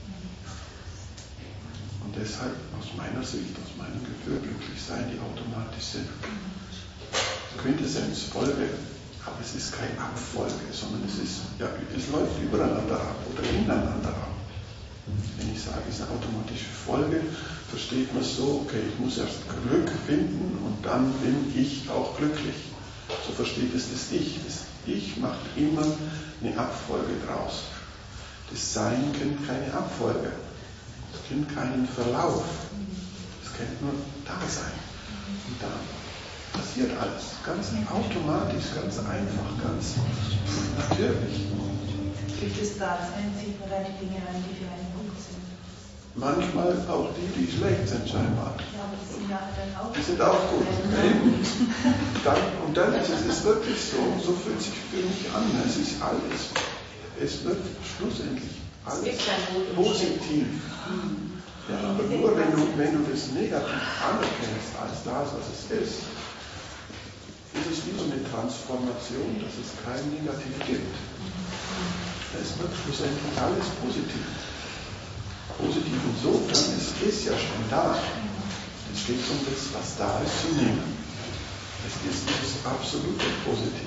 Und deshalb aus meiner Sicht, aus meinem Gefühl, glücklich sein, die automatisch sind. Quintessenz, Folge, aber es ist keine Abfolge, sondern es ist, ja, es läuft übereinander ab oder ineinander ab. Wenn ich sage, es ist eine automatische Folge, versteht man es so, okay, ich muss erst Glück finden und dann bin ich auch glücklich. So versteht es das Ich. Das Ich macht immer eine Abfolge draus. Das Sein kennt keine Abfolge. Es kennt keinen Verlauf. Es kennt nur Dasein. Und da passiert alles. Ganz automatisch, ganz einfach, ganz natürlich. Durch das Dasein zieht man dann die Dinge rein, die für einen gut sind. Manchmal auch die, die schlecht sind scheinbar. Ja, aber die sind ja dann auch. Die sind auch gut. Dann, und dann ist es ist wirklich so, so fühlt sich für mich an. Es ist alles. Es wird schlussendlich alles positiv. Ja, aber nur wenn du, wenn du das negativ anerkennst als das, was es ist, ist es wie so eine Transformation, dass es kein Negativ gibt. Es wird schlussendlich alles positiv. Positiv insofern, es ist ja schon da. Es geht um das, was da ist, zu nehmen. Es ist das absolute Positiv.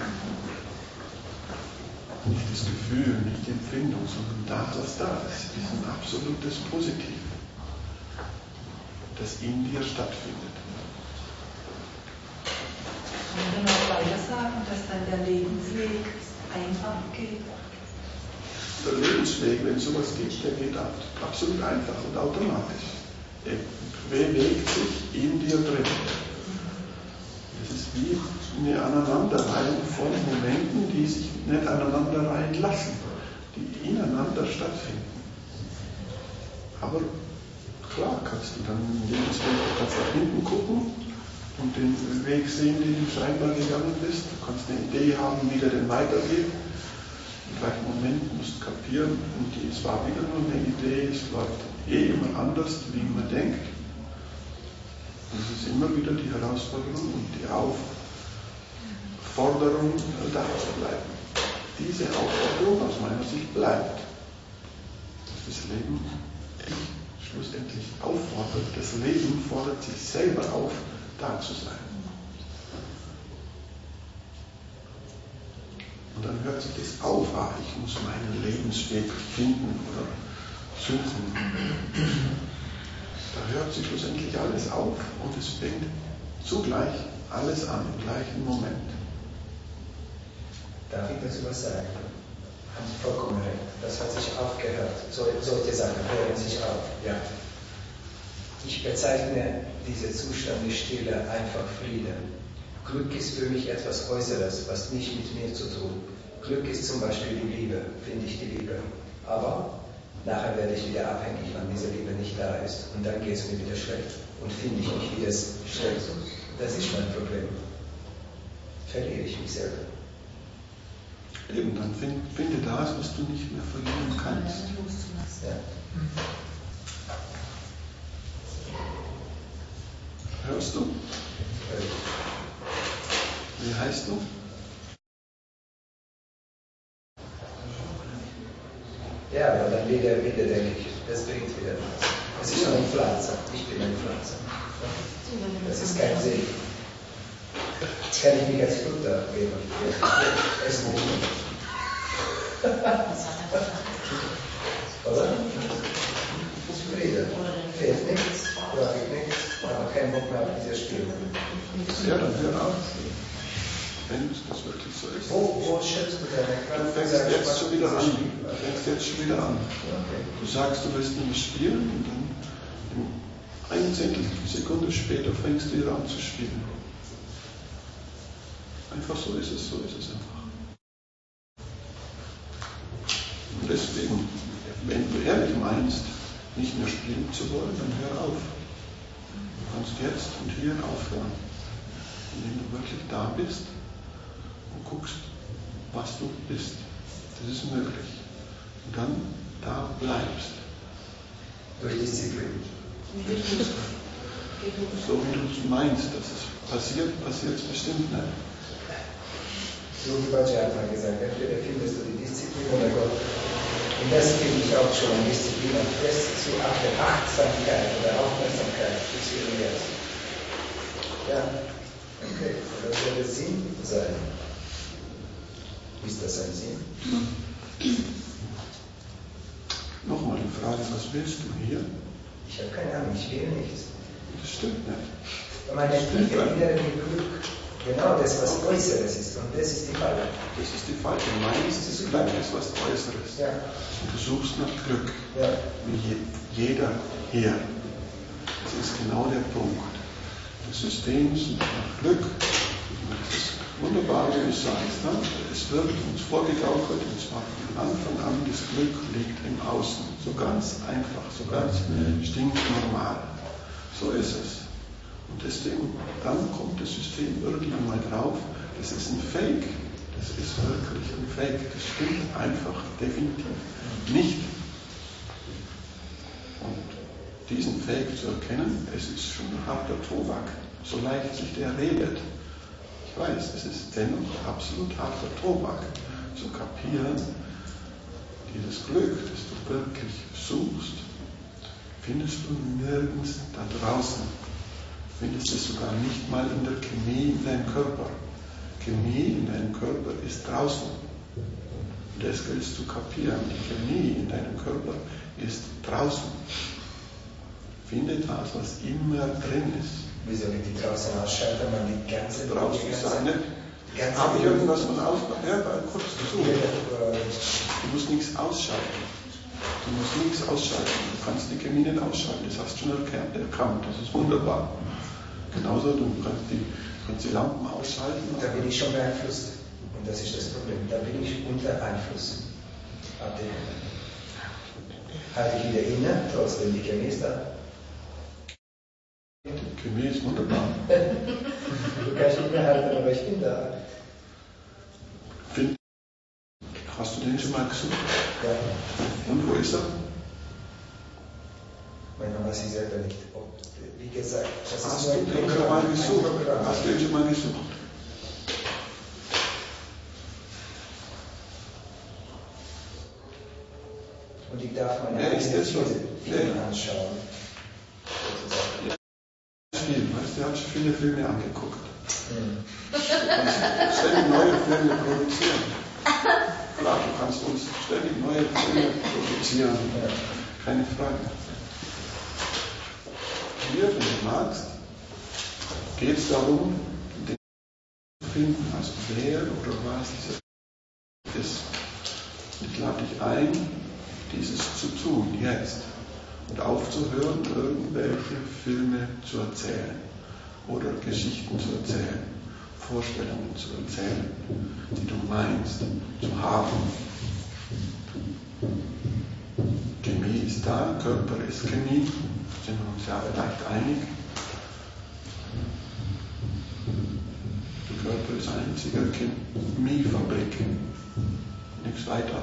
Nicht das Gefühl, nicht die Empfindung, sondern das, was da ist. Es ist ein absolutes Positiv, das in dir stattfindet. Und dann auch weiter sagen, dass dann der Lebensweg einfach geht. Der Lebensweg, wenn es sowas gibt, der geht ab, absolut einfach und automatisch. Er bewegt sich in dir drin. Es ist wie eine Aneinanderreihung von Momenten, die sich nicht aneinanderreihen lassen, die ineinander stattfinden. Aber klar kannst du dann im Lebensweg, du kannst nach hinten gucken und den Weg sehen, den du scheinbar gegangen bist. Du kannst eine Idee haben, wie der denn weitergeht. Im gleichen Moment musst du kapieren, und es war wieder nur eine Idee, es läuft eh immer anders, wie man denkt. Und es ist immer wieder die Herausforderung und die Aufforderung, da zu bleiben. Diese Aufforderung aus meiner Sicht bleibt. Dass das Leben dich schlussendlich auffordert. Das Leben fordert sich selber auf, da zu sein. Und dann hört sich das auf, ah, ich muss meinen Lebensweg finden oder suchen. Da hört sich schlussendlich alles auf und es fängt zugleich alles an, im gleichen Moment. Darf ich dazu was sagen? Haben Sie vollkommen recht. Das hat sich aufgehört. So, solche Sachen hören sich auf. Ja. Ich bezeichne diesen Zustand der Stille einfach Frieden. Glück ist für mich etwas Äußeres, was nicht mit mir zu tun. Glück ist zum Beispiel die Liebe, finde ich die Liebe. Aber nachher werde ich wieder abhängig, wenn diese Liebe nicht da ist. Und dann geht es mir wieder schlecht. Und finde ich mich wieder schlecht. Das ist mein Problem. Verliere ich mich selber. Eben, dann find, finde das, was du nicht mehr verlieren kannst. Ja. Hörst du? Wie heißt du? Ja, aber dann wieder, wieder denke ich, das bringt wieder was. Es ist eine Pflanze, ich bin eine Pflanze. Das ist kein See. Jetzt kann ich mich als Futter geben. Essen nicht. Oder? Friede. Fehlt nichts, brauche ich nichts, aber kein Bock mehr auf dieses Spiel. Ja, dann hör auf. Wenn das wirklich so ist. Wo, wo schätzt du deine Kraft? Du fängst jetzt schon wieder an. Du fängst jetzt schon wieder an. Du sagst, du willst nicht mehr spielen und dann eine Zehntelsekunde später fängst du wieder an zu spielen. Einfach so ist es, so ist es einfach. Und deswegen, wenn du ehrlich meinst, nicht mehr spielen zu wollen, dann hör auf. Du kannst musst jetzt und hier aufhören, indem du wirklich da bist und guckst, was du bist. Das ist möglich. Und dann da bleibst. Durch Disziplin. So wie du es meinst, dass es passiert, passiert es bestimmt nicht. Yogi Bhajan hat mal gesagt, entweder findest du die Disziplin oder Gott. Und das finde ich auch schon eine Disziplin, und fest zu achten, Achtsamkeit oder Aufmerksamkeit fürs Universum. Ja, okay, das soll der Sinn sein. Ist das ein Sinn? Nochmal die Frage, was willst du hier? Ich habe keine Ahnung, ich will nichts. Das stimmt nicht. Meine tiefe innere Glück, genau das, was Äußeres ist, und das ist die Falle. Das ist die Falle. Meins ist Glück, ist was Äußeres. Ja. Und du suchst nach Glück. Ja. Wie je, jeder hier. Das ist genau der Punkt. Das System sucht nach Glück. Das ist wunderbar, wie du es sagst. Ne? Es wird uns vorgegaukelt, und zwar von Anfang an, das Glück liegt im Außen. So ganz einfach, so ganz stinknormal. So ist es. Und deswegen, dann kommt das System irgendwann mal drauf, das ist ein Fake. Das ist wirklich ein Fake. Das stimmt einfach definitiv nicht. Und diesen Fake zu erkennen, es ist schon ein harter Tobak. So leicht sich der redet. Ich weiß, es ist dennoch absolut harter Tobak. Zu kapieren, dieses Glück, das du wirklich suchst, findest du nirgends da draußen. Findest es sogar nicht mal in der Chemie in deinem Körper. Chemie in deinem Körper ist draußen. Und das gilt zu kapieren. Die Chemie in deinem Körper ist draußen. Finde das, was immer drin ist. Wieso wird die draußen ausschalten, wenn man die ganze Draußen die ganze, ist eine. die ganze Habe ich irgendwas von Ausbau? Ja, kurz zu. Ja, Du musst nichts ausschalten. Du musst nichts ausschalten. Du kannst die Chemie nicht ausschalten. Das hast du schon erkannt. Das ist wunderbar. Genauso, du kannst die, kannst die Lampen ausschalten. Da bin ich schon beeinflusst. Und das ist das Problem. Da bin ich unter Einfluss. Ab dem halte ich wieder inne, trotzdem die Chemie ist da. Die Chemie ist wunderbar. Du kannst nicht mehr halten, aber ich bin da. Find, hast du den schon mal gesucht? Ja. Und wo ist er? Manchmal weiß ich selber nicht. Ob, wie gesagt, das Hast ist du nur ein den schon Programm. mal gesucht? Ein Programm. Hast du den schon mal gesucht? Und ich darf meine Wer ist das schon? Filme Wer? anschauen. Sozusagen. Viel, weißt du, der hat schon viele Filme angeguckt. Hm. Du kannst ständig neue Filme produzieren. Klar, du kannst uns ständig neue Filme produzieren. Ja. Keine Frage. Hier, wenn du magst, geht es darum, den zu finden, also wer oder was dieser ist. Ich lade dich ein, dieses zu tun, jetzt. Und aufzuhören, irgendwelche Filme zu erzählen oder Geschichten zu erzählen, Vorstellungen zu erzählen, die du meinst zu haben. Chemie ist da, Körper ist Chemie, sind wir uns ja vielleicht einig. Der Körper ist eine einzige Chemiefabrik, nichts weiter.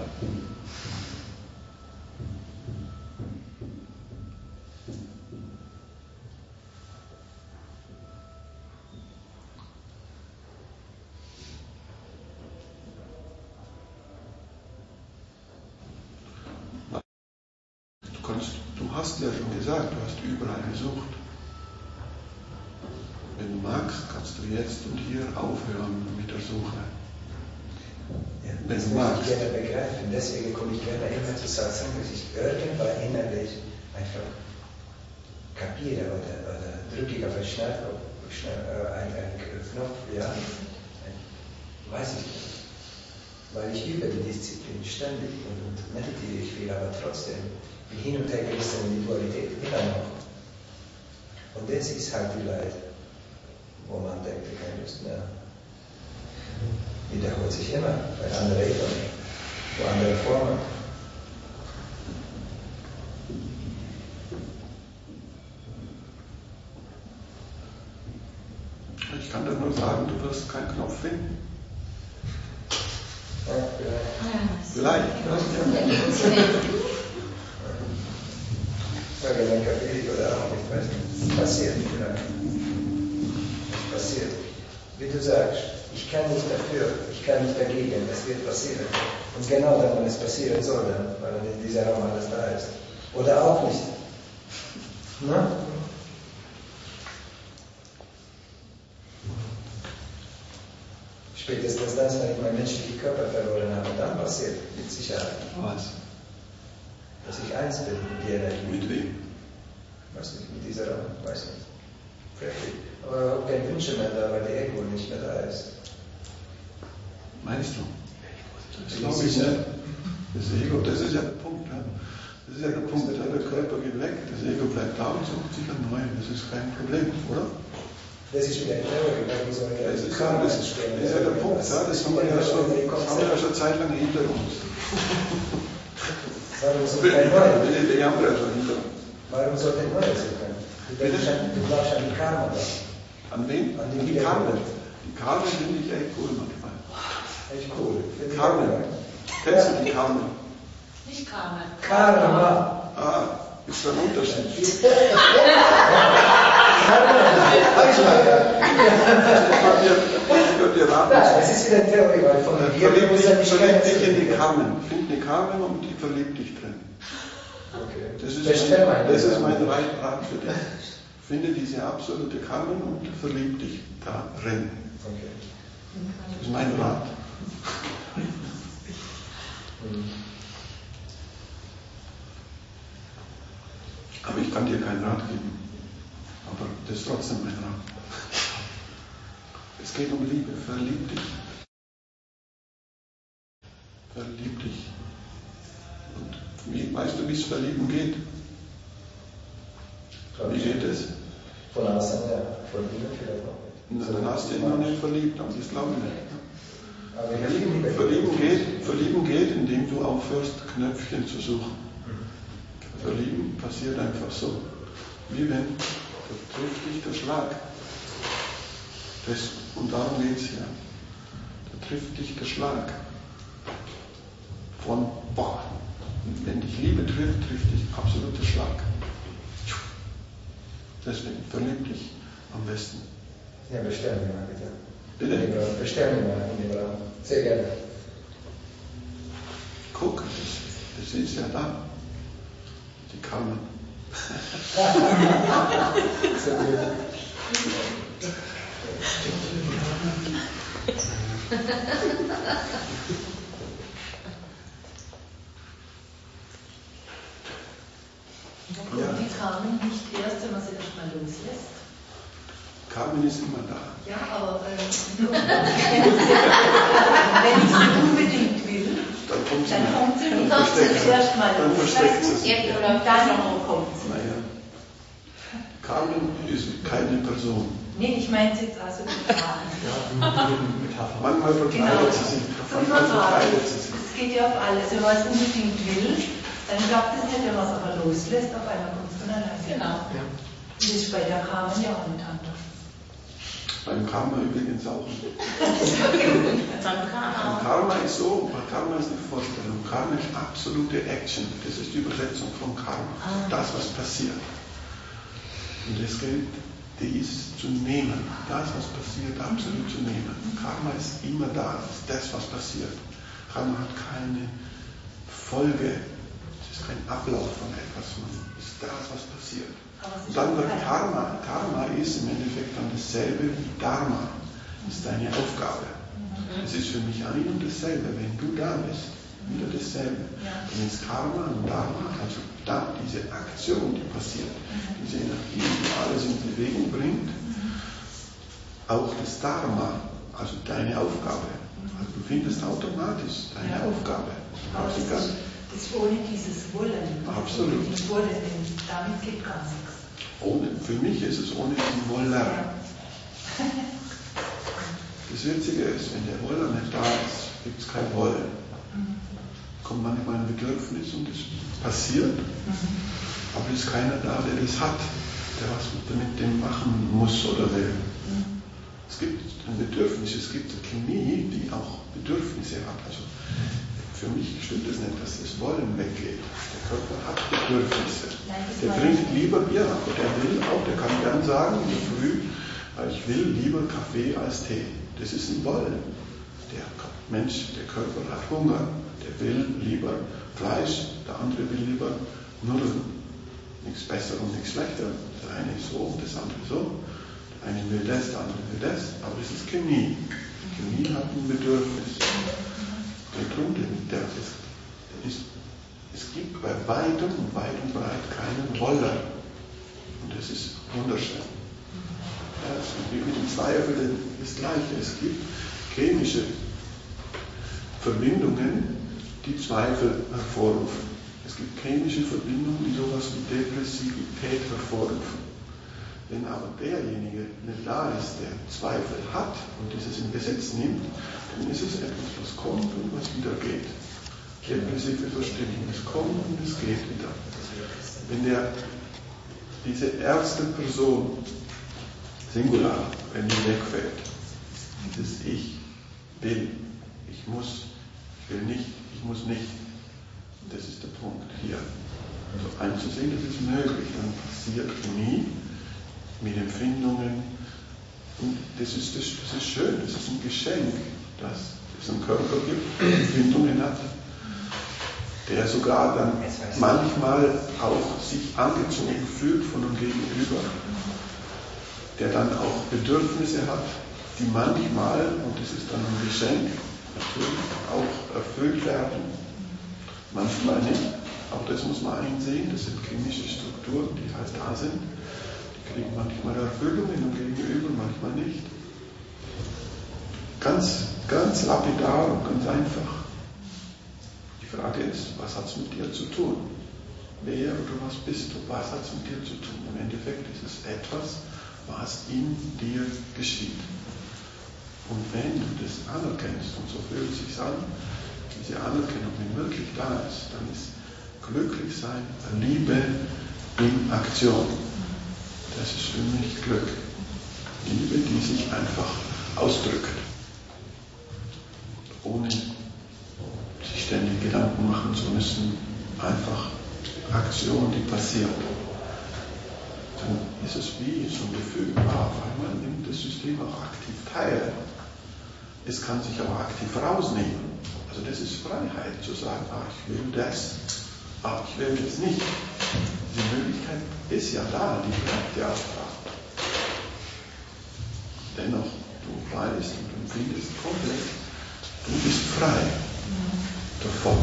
Du, kannst, du hast ja schon gesagt, du hast überall gesucht. Wenn du magst, kannst du jetzt und hier aufhören mit der Suche. Ja, Wenn das du möchte magst. ich gerne begreifen. Deswegen komme ich gerne immer zu Sachen, dass ich irgendwann innerlich einfach kapiere oder, oder drücke ich auf einen Schnell, schnell, äh, einen, einen Knopf, ja, ein, weiß ich nicht. Weil ich übe die Disziplin ständig und, und meditiere ich viel, aber trotzdem bin hin und her gerissen in die Dualität immer noch. Und das ist halt die Leid, wo man denkt, keine Lust mehr. Wiederholt sich immer bei anderen Ebenen, bei anderen Formen. Ich kann dir nur sagen, du wirst keinen Knopf finden. Ja, vielleicht. Vielleicht. Da gibt es nicht. Ja, Gedankenweg oder auch, ich weiß nicht. Es passiert vielleicht. Es passiert. Wie du sagst, ich kann nicht dafür, ich kann nicht dagegen, es wird passieren. Und genau dann, wenn es passieren soll, dann, weil in dieser Raum alles da ist. Oder auch nicht. Ne? Spätestens das, wenn ich meinen menschlichen Körper verloren habe, dann passiert mit Sicherheit. Was? Dass ich eins bin mit der Energie. Mit wem? Weiß nicht, mit dieser Raum, weiß nicht. Vielleicht. Aber auch keine Wünsche mehr da, weil der Ego nicht mehr da ist. Meinst du? Das glaube ich nicht. Das Ego, das ist ja der Punkt. Ja. Das ist ja der Punkt, ja, der Körper geht weg, das Ego bleibt da und sucht sich einen neuen. Das ist kein Problem, oder? Das ist wieder Theorie, wie soll Das ist, ja, das, das ist ja der Punkt. Ja, das haben wir ja schon, haben wir ja schon Zeit lang hinter uns. Warum sollte ein Neues? Die haben wir ja schon hinter uns. Warum sollte ein Neues sein? Du glaubst an die Karma da. An wen? An die Die Carmen. Die Carmen finde ich echt cool manchmal. Echt cool. Carmen. Kennst du die Carmen? Nicht Carmen. Karma. Ah, ist da ein Unterschied? Ich würde dir raten. Nein, es ist wieder eine Theorie, weil von hier Verlieb muss dich, er nicht verlieb dich in kennen. die Carmen. Find eine Carmen und die verlieb dich drin. Okay. Das ist, Bestell mein, mal. das ist mein Rat für dich. Finde diese absolute Carmen und verlieb dich darin. Okay. Das ist mein Rat. Hm. Aber ich kann dir keinen Rat geben. Aber das ist trotzdem mein Rat. Es geht um Liebe. Verlieb dich. Verlieb dich. Und wie, weißt du, wie es verlieben geht? Wie geht es? Von außen, ja. Von innen vielleicht noch nicht. Na, dann hast du ihn noch nicht verliebt, aber das glaube ich nicht. Aber wir lieben die Verlieben geht, verlieben geht, indem du aufhörst, Knöpfchen zu suchen. Verlieben passiert einfach so. Wie wenn, da trifft dich der Schlag. Das, und darum geht es ja. Da trifft dich der Schlag. Von, boah, wenn dich Liebe trifft, trifft dich absoluter Schlag. Deswegen verlieb dich am besten. Ja, bestellen wir mal bitte. Bitte? Bestellen wir mal in den Raum. Sehr gerne. Guck, das, das ist ja da. Die Carmen. Sehr gut. Und die Carmen nicht erst, wenn man sie erst mal loslässt. Carmen ist immer da. Ja, aber äh, wenn ich sie unbedingt will, Dann kommt sie dann nicht. kommt sie Dann nicht. versteckt sie Erst mal Dann versteckt sie loslassen, sich. Jetzt oder dann kommt sie. Naja. Carmen ist keine Person. Nee, ich meine jetzt also die Fragen. Manchmal Genau. verkleidet sie sich. So Manchmal übertragen. verkleidet sie sich. Es geht ja auf alles. Wenn man es unbedingt will, dann klappt es nicht, wenn man es aber loslässt, auf einmal kommt es von alleine. Genau. Und das ist bei der Carmen ja auch nicht anders. Beim Karma übrigens auch. Beim Und Karma. Karma ist so, Karma ist eine Vorstellung. Karma ist absolute Action. Das ist die Übersetzung von Karma. Das, was passiert. Und es gilt, dies zu nehmen. Das, was passiert, absolut zu nehmen. Karma ist immer da. Das ist das, was passiert. Karma hat keine Folge. Es ist kein Ablauf von etwas. Es ist das, was passiert. Und dann wird Karma. Karma ist im Endeffekt dann dasselbe wie Dharma. Das ist deine Aufgabe. Es ist für mich ein und dasselbe. Wenn du da bist, wieder dasselbe. Dann ist Karma und Dharma, also da diese Aktion, die passiert, diese Energie, die alles in Bewegung bringt, auch das Dharma, also deine Aufgabe. Also du findest automatisch deine Ja. Aufgabe. Aber Also das ganz- ist, das ist ohne dieses Wollen. Absolut. Dieses Wollen, denn damit geht gar nichts. Ohne, für mich ist es ohne den Woller. Das Witzige ist, wenn der Woller nicht da ist, gibt es kein Wollen. Kommt manchmal ein Bedürfnis und es passiert, aber es ist keiner da, der das hat, der was mit dem machen muss oder will. Es gibt ein Bedürfnis, es gibt eine Chemie, die auch Bedürfnisse hat. Also für mich stimmt es nicht, dass das Wollen weggeht. Der Körper hat Bedürfnisse. Der trinkt lieber Bier, aber der will auch, der kann gern sagen, in der Früh, ich will lieber Kaffee als Tee. Das ist ein Wollen. Der Mensch, der Körper hat Hunger. Der will lieber Fleisch, der andere will lieber Nudeln. Nichts besser und nichts schlechter. Der eine ist so, das andere so. Der eine will das, der andere will das. Aber es ist Chemie. Chemie hat ein Bedürfnis. Der Grund, der ist, ist, es gibt bei weitem und weit und breit keinen Woller. Und das ist wunderschön. Ja, das ist wie mit dem Zweifel das Gleiche. Es gibt chemische Verbindungen, die Zweifel hervorrufen. Es gibt chemische Verbindungen, die sowas wie Depressivität hervorrufen. Wenn aber derjenige nicht da ist, der Zweifel hat und dieses in Besitz nimmt, dann ist es etwas, was kommt und was wieder geht. Depressive Verstimmung, es kommt und es geht wieder. Wenn der, diese erste Person, Singular, wenn die wegfällt, dieses Ich will, ich muss, ich will nicht, ich muss nicht. Und das ist der Punkt hier. Also einzusehen, das ist möglich, dann passiert Chemie mit Empfindungen. Und das ist, das, das ist schön, das ist ein Geschenk, dass es einen Körper gibt, der Empfindungen hat, der sogar dann manchmal auch sich angezogen fühlt von dem Gegenüber, der dann auch Bedürfnisse hat, die manchmal, und das ist dann ein Geschenk, natürlich auch erfüllt werden, manchmal nicht. Auch das muss man einsehen, das sind chemische Strukturen, die halt da sind. Die kriegen manchmal Erfüllung in dem Gegenüber, manchmal nicht. Ganz, ganz lapidar und ganz einfach. Die Frage ist, was hat es mit dir zu tun? Wer oder was bist du? Was hat es mit dir zu tun? Im Endeffekt ist es etwas, was in dir geschieht. Und wenn du das anerkennst, und so fühlt es sich an, diese Anerkennung, wenn wirklich da ist, dann ist glücklich sein, Liebe in Aktion. Das ist für mich Glück. Liebe, die sich einfach ausdrückt. Ohne sich ständig Gedanken machen zu müssen. Einfach Aktion, die passiert. Dann ist es wie so ein Gefühl, ah, auf einmal nimmt das System auch aktiv teil. Es kann sich aber aktiv rausnehmen. Also das ist Freiheit, zu sagen, ah, ich will das, ah, ich will das nicht. Die Möglichkeit ist ja da, die bleibt ja auch da. Dennoch, du weißt und du empfindest komplett, du bist frei davon.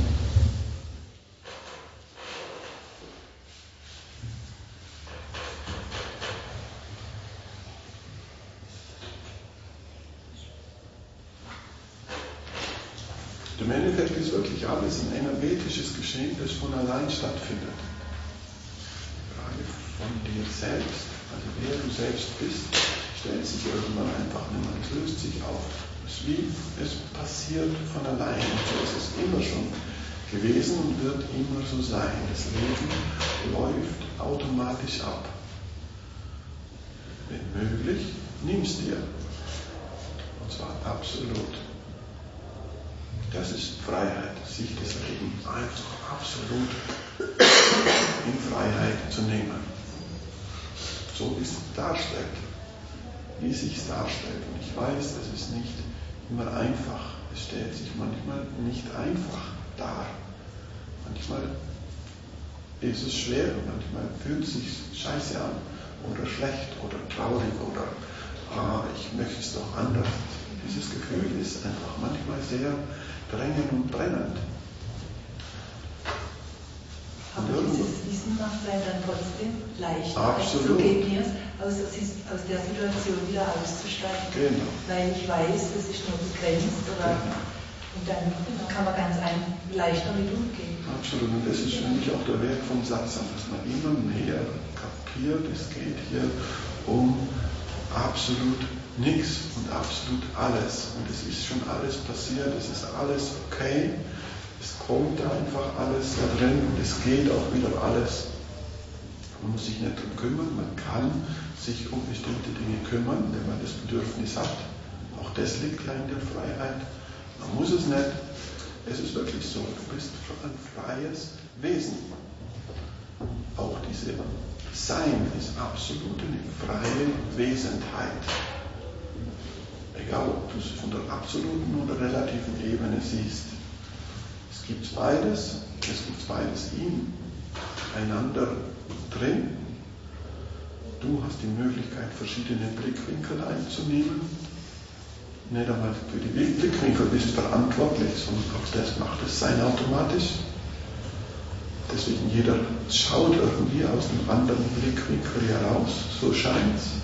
Im Endeffekt ist wirklich alles ein energetisches Geschehen, das von allein stattfindet. Die Frage von dir selbst, also wer du selbst bist, stellt sich irgendwann einfach nicht mehr. Es löst sich auf. Es ist wie, es passiert von allein. So ist es immer schon gewesen und wird immer so sein. Das Leben läuft automatisch ab. Wenn möglich, nimm es dir. Und zwar absolut. Das ist Freiheit, sich das Leben einfach absolut in Freiheit zu nehmen. So wie es darstellt, wie es sich darstellt. Und ich weiß, das ist nicht immer einfach. Es stellt sich manchmal nicht einfach dar. Manchmal ist es schwer, manchmal fühlt es sich scheiße an oder schlecht oder traurig oder ah, ich möchte es doch anders. Dieses Gefühl ist einfach manchmal sehr drängend und brennend. Aber dieses Wissen macht es dann trotzdem leichter, Absolut. so geht mir es, aus, aus der Situation wieder auszusteigen. Genau. Weil ich weiß, das ist nur begrenzt oder, Genau. Und dann kann man ganz ein, leichter mit umgehen. Absolut. Und das ist für mich auch der Wert vom Satsang, dass man immer mehr kapiert, es geht hier um absolut nichts und absolut alles. Und es ist schon alles passiert, es ist alles okay. Es kommt einfach alles da drin und es geht auch wieder alles. Man muss sich nicht darum kümmern, man kann sich um bestimmte Dinge kümmern, wenn man das Bedürfnis hat. Auch das liegt ja in der Freiheit. Man muss es nicht. Es ist wirklich so, du bist ein freies Wesen. Auch diese Sein ist absolut eine freie Wesentheit. Egal, ob du es von der absoluten oder relativen Ebene siehst. Es gibt beides, es gibt beides in einander drin. Du hast die Möglichkeit, verschiedene Blickwinkel einzunehmen. Nicht einmal für die Blickwinkel bist du verantwortlich, sondern auch das macht das Sein automatisch. Deswegen jeder schaut irgendwie aus dem anderen Blickwinkel heraus, so scheint es.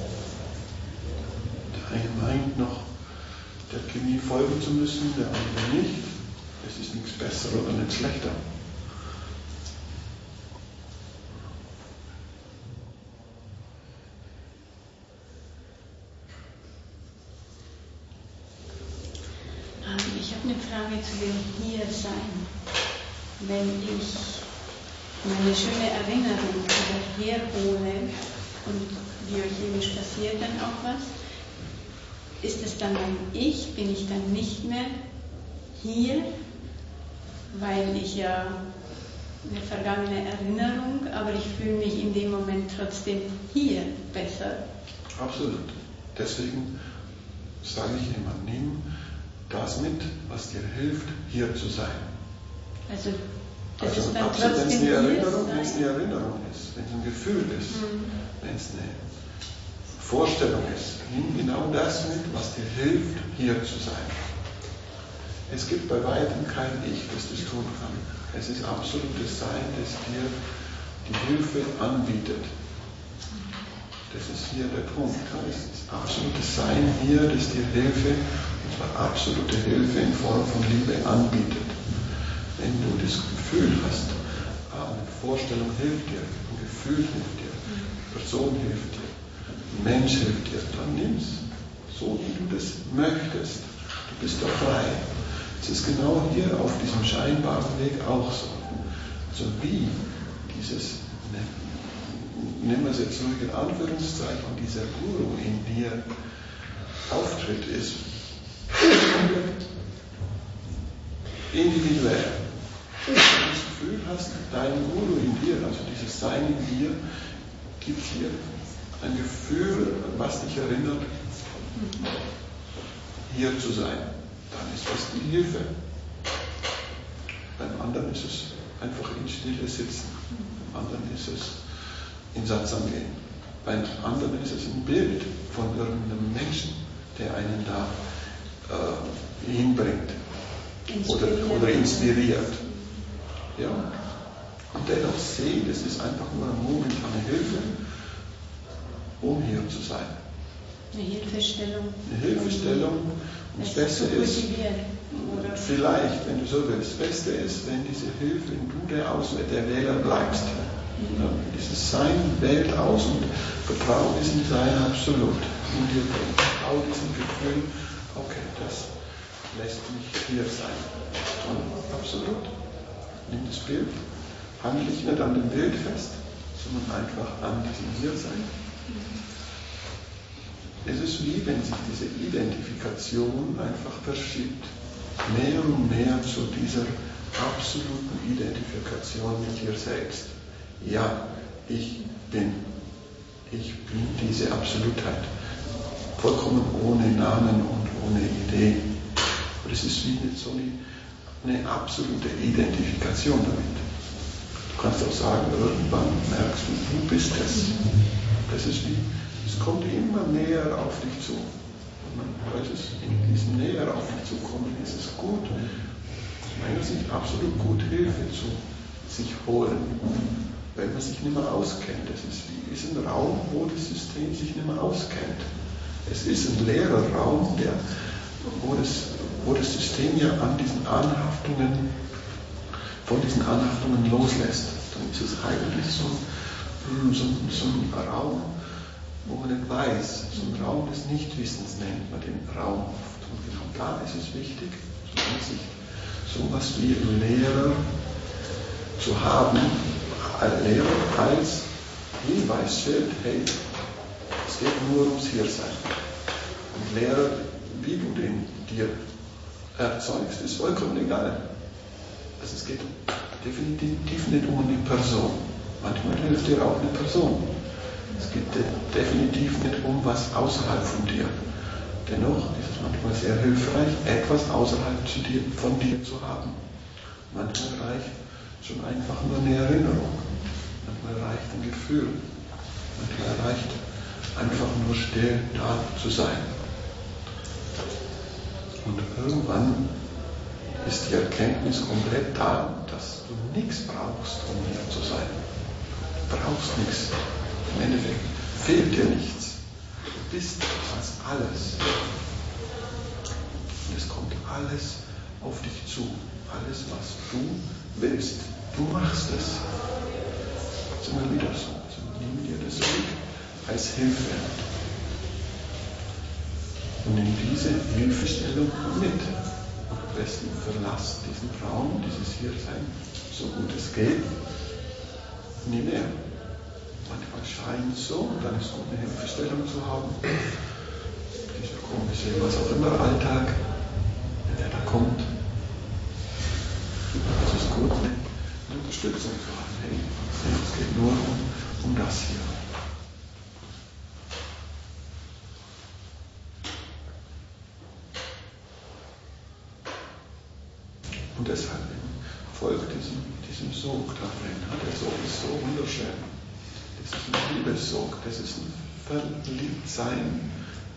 Der eine meint noch, der Chemie folgen zu müssen, der andere nicht. Es ist nichts besser oder nicht schlechter. Ich habe eine Frage zu dem Hiersein. Wenn ich meine schöne Erinnerung wieder herhole und biochemisch passiert dann auch was, ist es dann ein Ich? Bin ich dann nicht mehr hier, weil ich ja eine vergangene Erinnerung, aber ich fühle mich in dem Moment trotzdem hier besser? Absolut. Deswegen sage ich immer, nimm das mit, was dir hilft, hier zu sein. Also, das also ist dann absolut, wenn es trotzdem eine Erinnerung, hier wenn es eine Erinnerung ist, wenn es ein Gefühl ist, mhm. wenn es eine Vorstellung ist, nimm genau das mit, was dir hilft, hier zu sein. Es gibt bei weitem kein Ich, das das tun kann. Es ist absolutes Sein, das dir die Hilfe anbietet. Das ist hier der Punkt. Es ist absolutes Sein hier, das dir Hilfe, und zwar absolute Hilfe in Form von Liebe anbietet. Wenn du das Gefühl hast, eine Vorstellung hilft dir, ein Gefühl hilft dir, eine Person hilft dir, ein Mensch hilft dir, dann nimm's so, wie du das möchtest. Du bist doch frei. Es ist genau hier auf diesem scheinbaren Weg auch so. Also wie dieses, ne, nehmen wir es jetzt ruhig in Anführungszeichen, dieser Guru in dir auftritt, ist individuell. Wenn du das Gefühl hast, dein Guru in dir, also dieses Sein in dir, gibt dir ein Gefühl, was dich erinnert, hier zu sein. Dann ist das die Hilfe. Beim anderen ist es einfach in Stille sitzen. Beim anderen ist es in Satsang gehen. Beim anderen ist es ein Bild von irgendeinem Menschen, der einen da äh, hinbringt oder, oder inspiriert. Ja. Und dennoch sehen, das ist einfach nur eine momentane Hilfe, um hier zu sein. Eine Hilfestellung. Eine Hilfestellung. Und das Beste ist, vielleicht, wenn du so willst, das Beste ist, wenn diese Hilfe, wenn du der, Auswähl, der Wähler bleibst. Ja, dieses Sein wählt aus und vertraue diesem Sein absolut. Und dir vertraue diesem Gefühl, okay, das lässt mich hier sein. Und absolut. Nimm das Bild, handle dich nicht an dem Bild fest, sondern einfach an diesem Hiersein. Es ist wie wenn sich diese Identifikation einfach verschiebt. Mehr und mehr zu dieser absoluten Identifikation mit dir selbst. Ja, ich bin. Ich bin diese Absolutheit. Vollkommen ohne Namen und ohne Idee. Aber es ist wie eine, so eine, eine absolute Identifikation damit. Du kannst auch sagen, irgendwann merkst du, du bist es. Das ist wie, es kommt immer näher auf dich zu. Und man weiß es, in diesem näher auf dich zu kommen, ist es gut, aus meiner Sicht absolut gut, Hilfe zu sich holen. Wenn man sich nicht mehr auskennt. Es ist wie ist ein Raum, wo das System sich nicht mehr auskennt. Es ist ein leerer Raum, der, wo, das, wo das System ja an diesen Anhaftungen, von diesen Anhaftungen loslässt. Dann ist es eigentlich so, so, so ein Raum, wo man nicht weiß, so ein Raum des Nichtwissens nennt man den Raum oft. Und genau da ist es wichtig, so etwas wie ein Lehrer zu haben, ein Lehrer als Hinweisschild, hey, Es geht nur ums Hiersein. Und Lehrer, wie du den dir erzeugst, ist vollkommen egal. Also es geht definitiv nicht um eine Person. Manchmal hilft dir auch eine Person. Es geht definitiv nicht um was außerhalb von dir. Dennoch ist es manchmal sehr hilfreich, etwas außerhalb zu dir, von dir zu haben. Manchmal reicht schon einfach nur eine Erinnerung. Manchmal reicht ein Gefühl. Manchmal reicht einfach nur still da zu sein. Und irgendwann ist die Erkenntnis komplett da, dass du nichts brauchst, um hier zu sein. Du brauchst nichts. Im Endeffekt fehlt dir nichts. Du bist fast alles. Und es kommt alles auf dich zu. Alles, was du willst. Du machst es. Das ist immer wieder so. Also nimm dir das mit als Hilfe. Und nimm diese Hilfestellung mit. Und am besten verlass diesen Raum, dieses Hiersein, so gut es geht, nie mehr. Manchmal scheint es so, und dann ist gut, eine Hilfestellung zu haben. Dieser komische, was auch immer, Alltag, wenn der da kommt. Es ist gut, eine Unterstützung zu haben. Hey, es geht nur um, um das hier. Und deshalb folgt diesem, diesem Sog da drin. Der Sog ist so wunderschön. Das ist ein Liebessog, das ist ein Verliebtsein,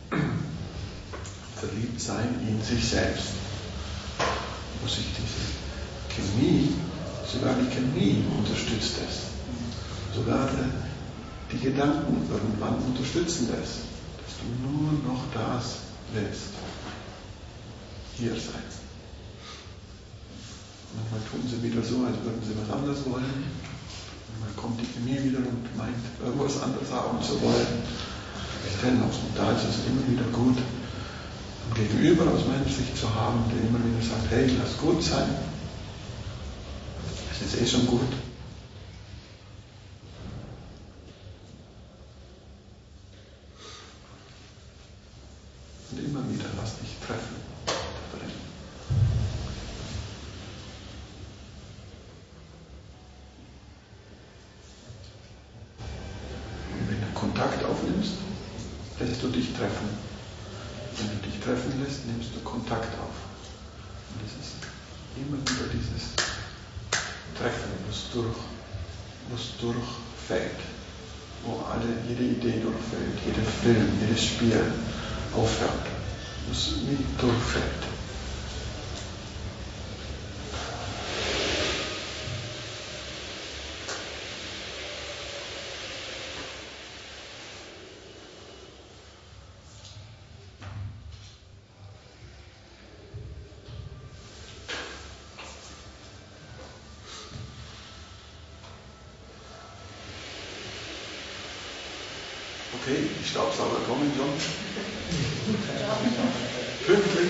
Verliebtsein in sich selbst. Wo sich diese Chemie, sogar die Chemie unterstützt es. Sogar die Gedanken irgendwann unterstützen das, dass du nur noch das willst. Hier sein. Manchmal tun sie wieder so, als würden sie was anderes wollen. Manchmal kommt die Chemie wieder und meint, irgendwas anderes haben zu wollen. Dennoch, und da ist es immer wieder gut, ein Gegenüber aus meiner Sicht zu haben, der immer wieder sagt, hey, lass gut sein. Es ist eh schon gut. Und immer wieder lass dich treffen. Kontakt aufnimmst, lässt du dich treffen. Wenn du dich treffen lässt, nimmst du Kontakt auf. Und es ist immer wieder dieses Treffen, was durch, was durchfällt, wo alle, jede Idee durchfällt, jeder Film, jedes Spiel aufhört, was wie durchfällt. Okay, die Staubsauger kommen schon. Pünktlich.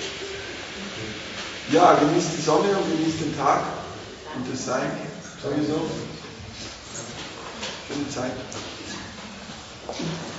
Ja, genießt die Sonne und genießt den Tag und das Sein sowieso. Schöne Zeit.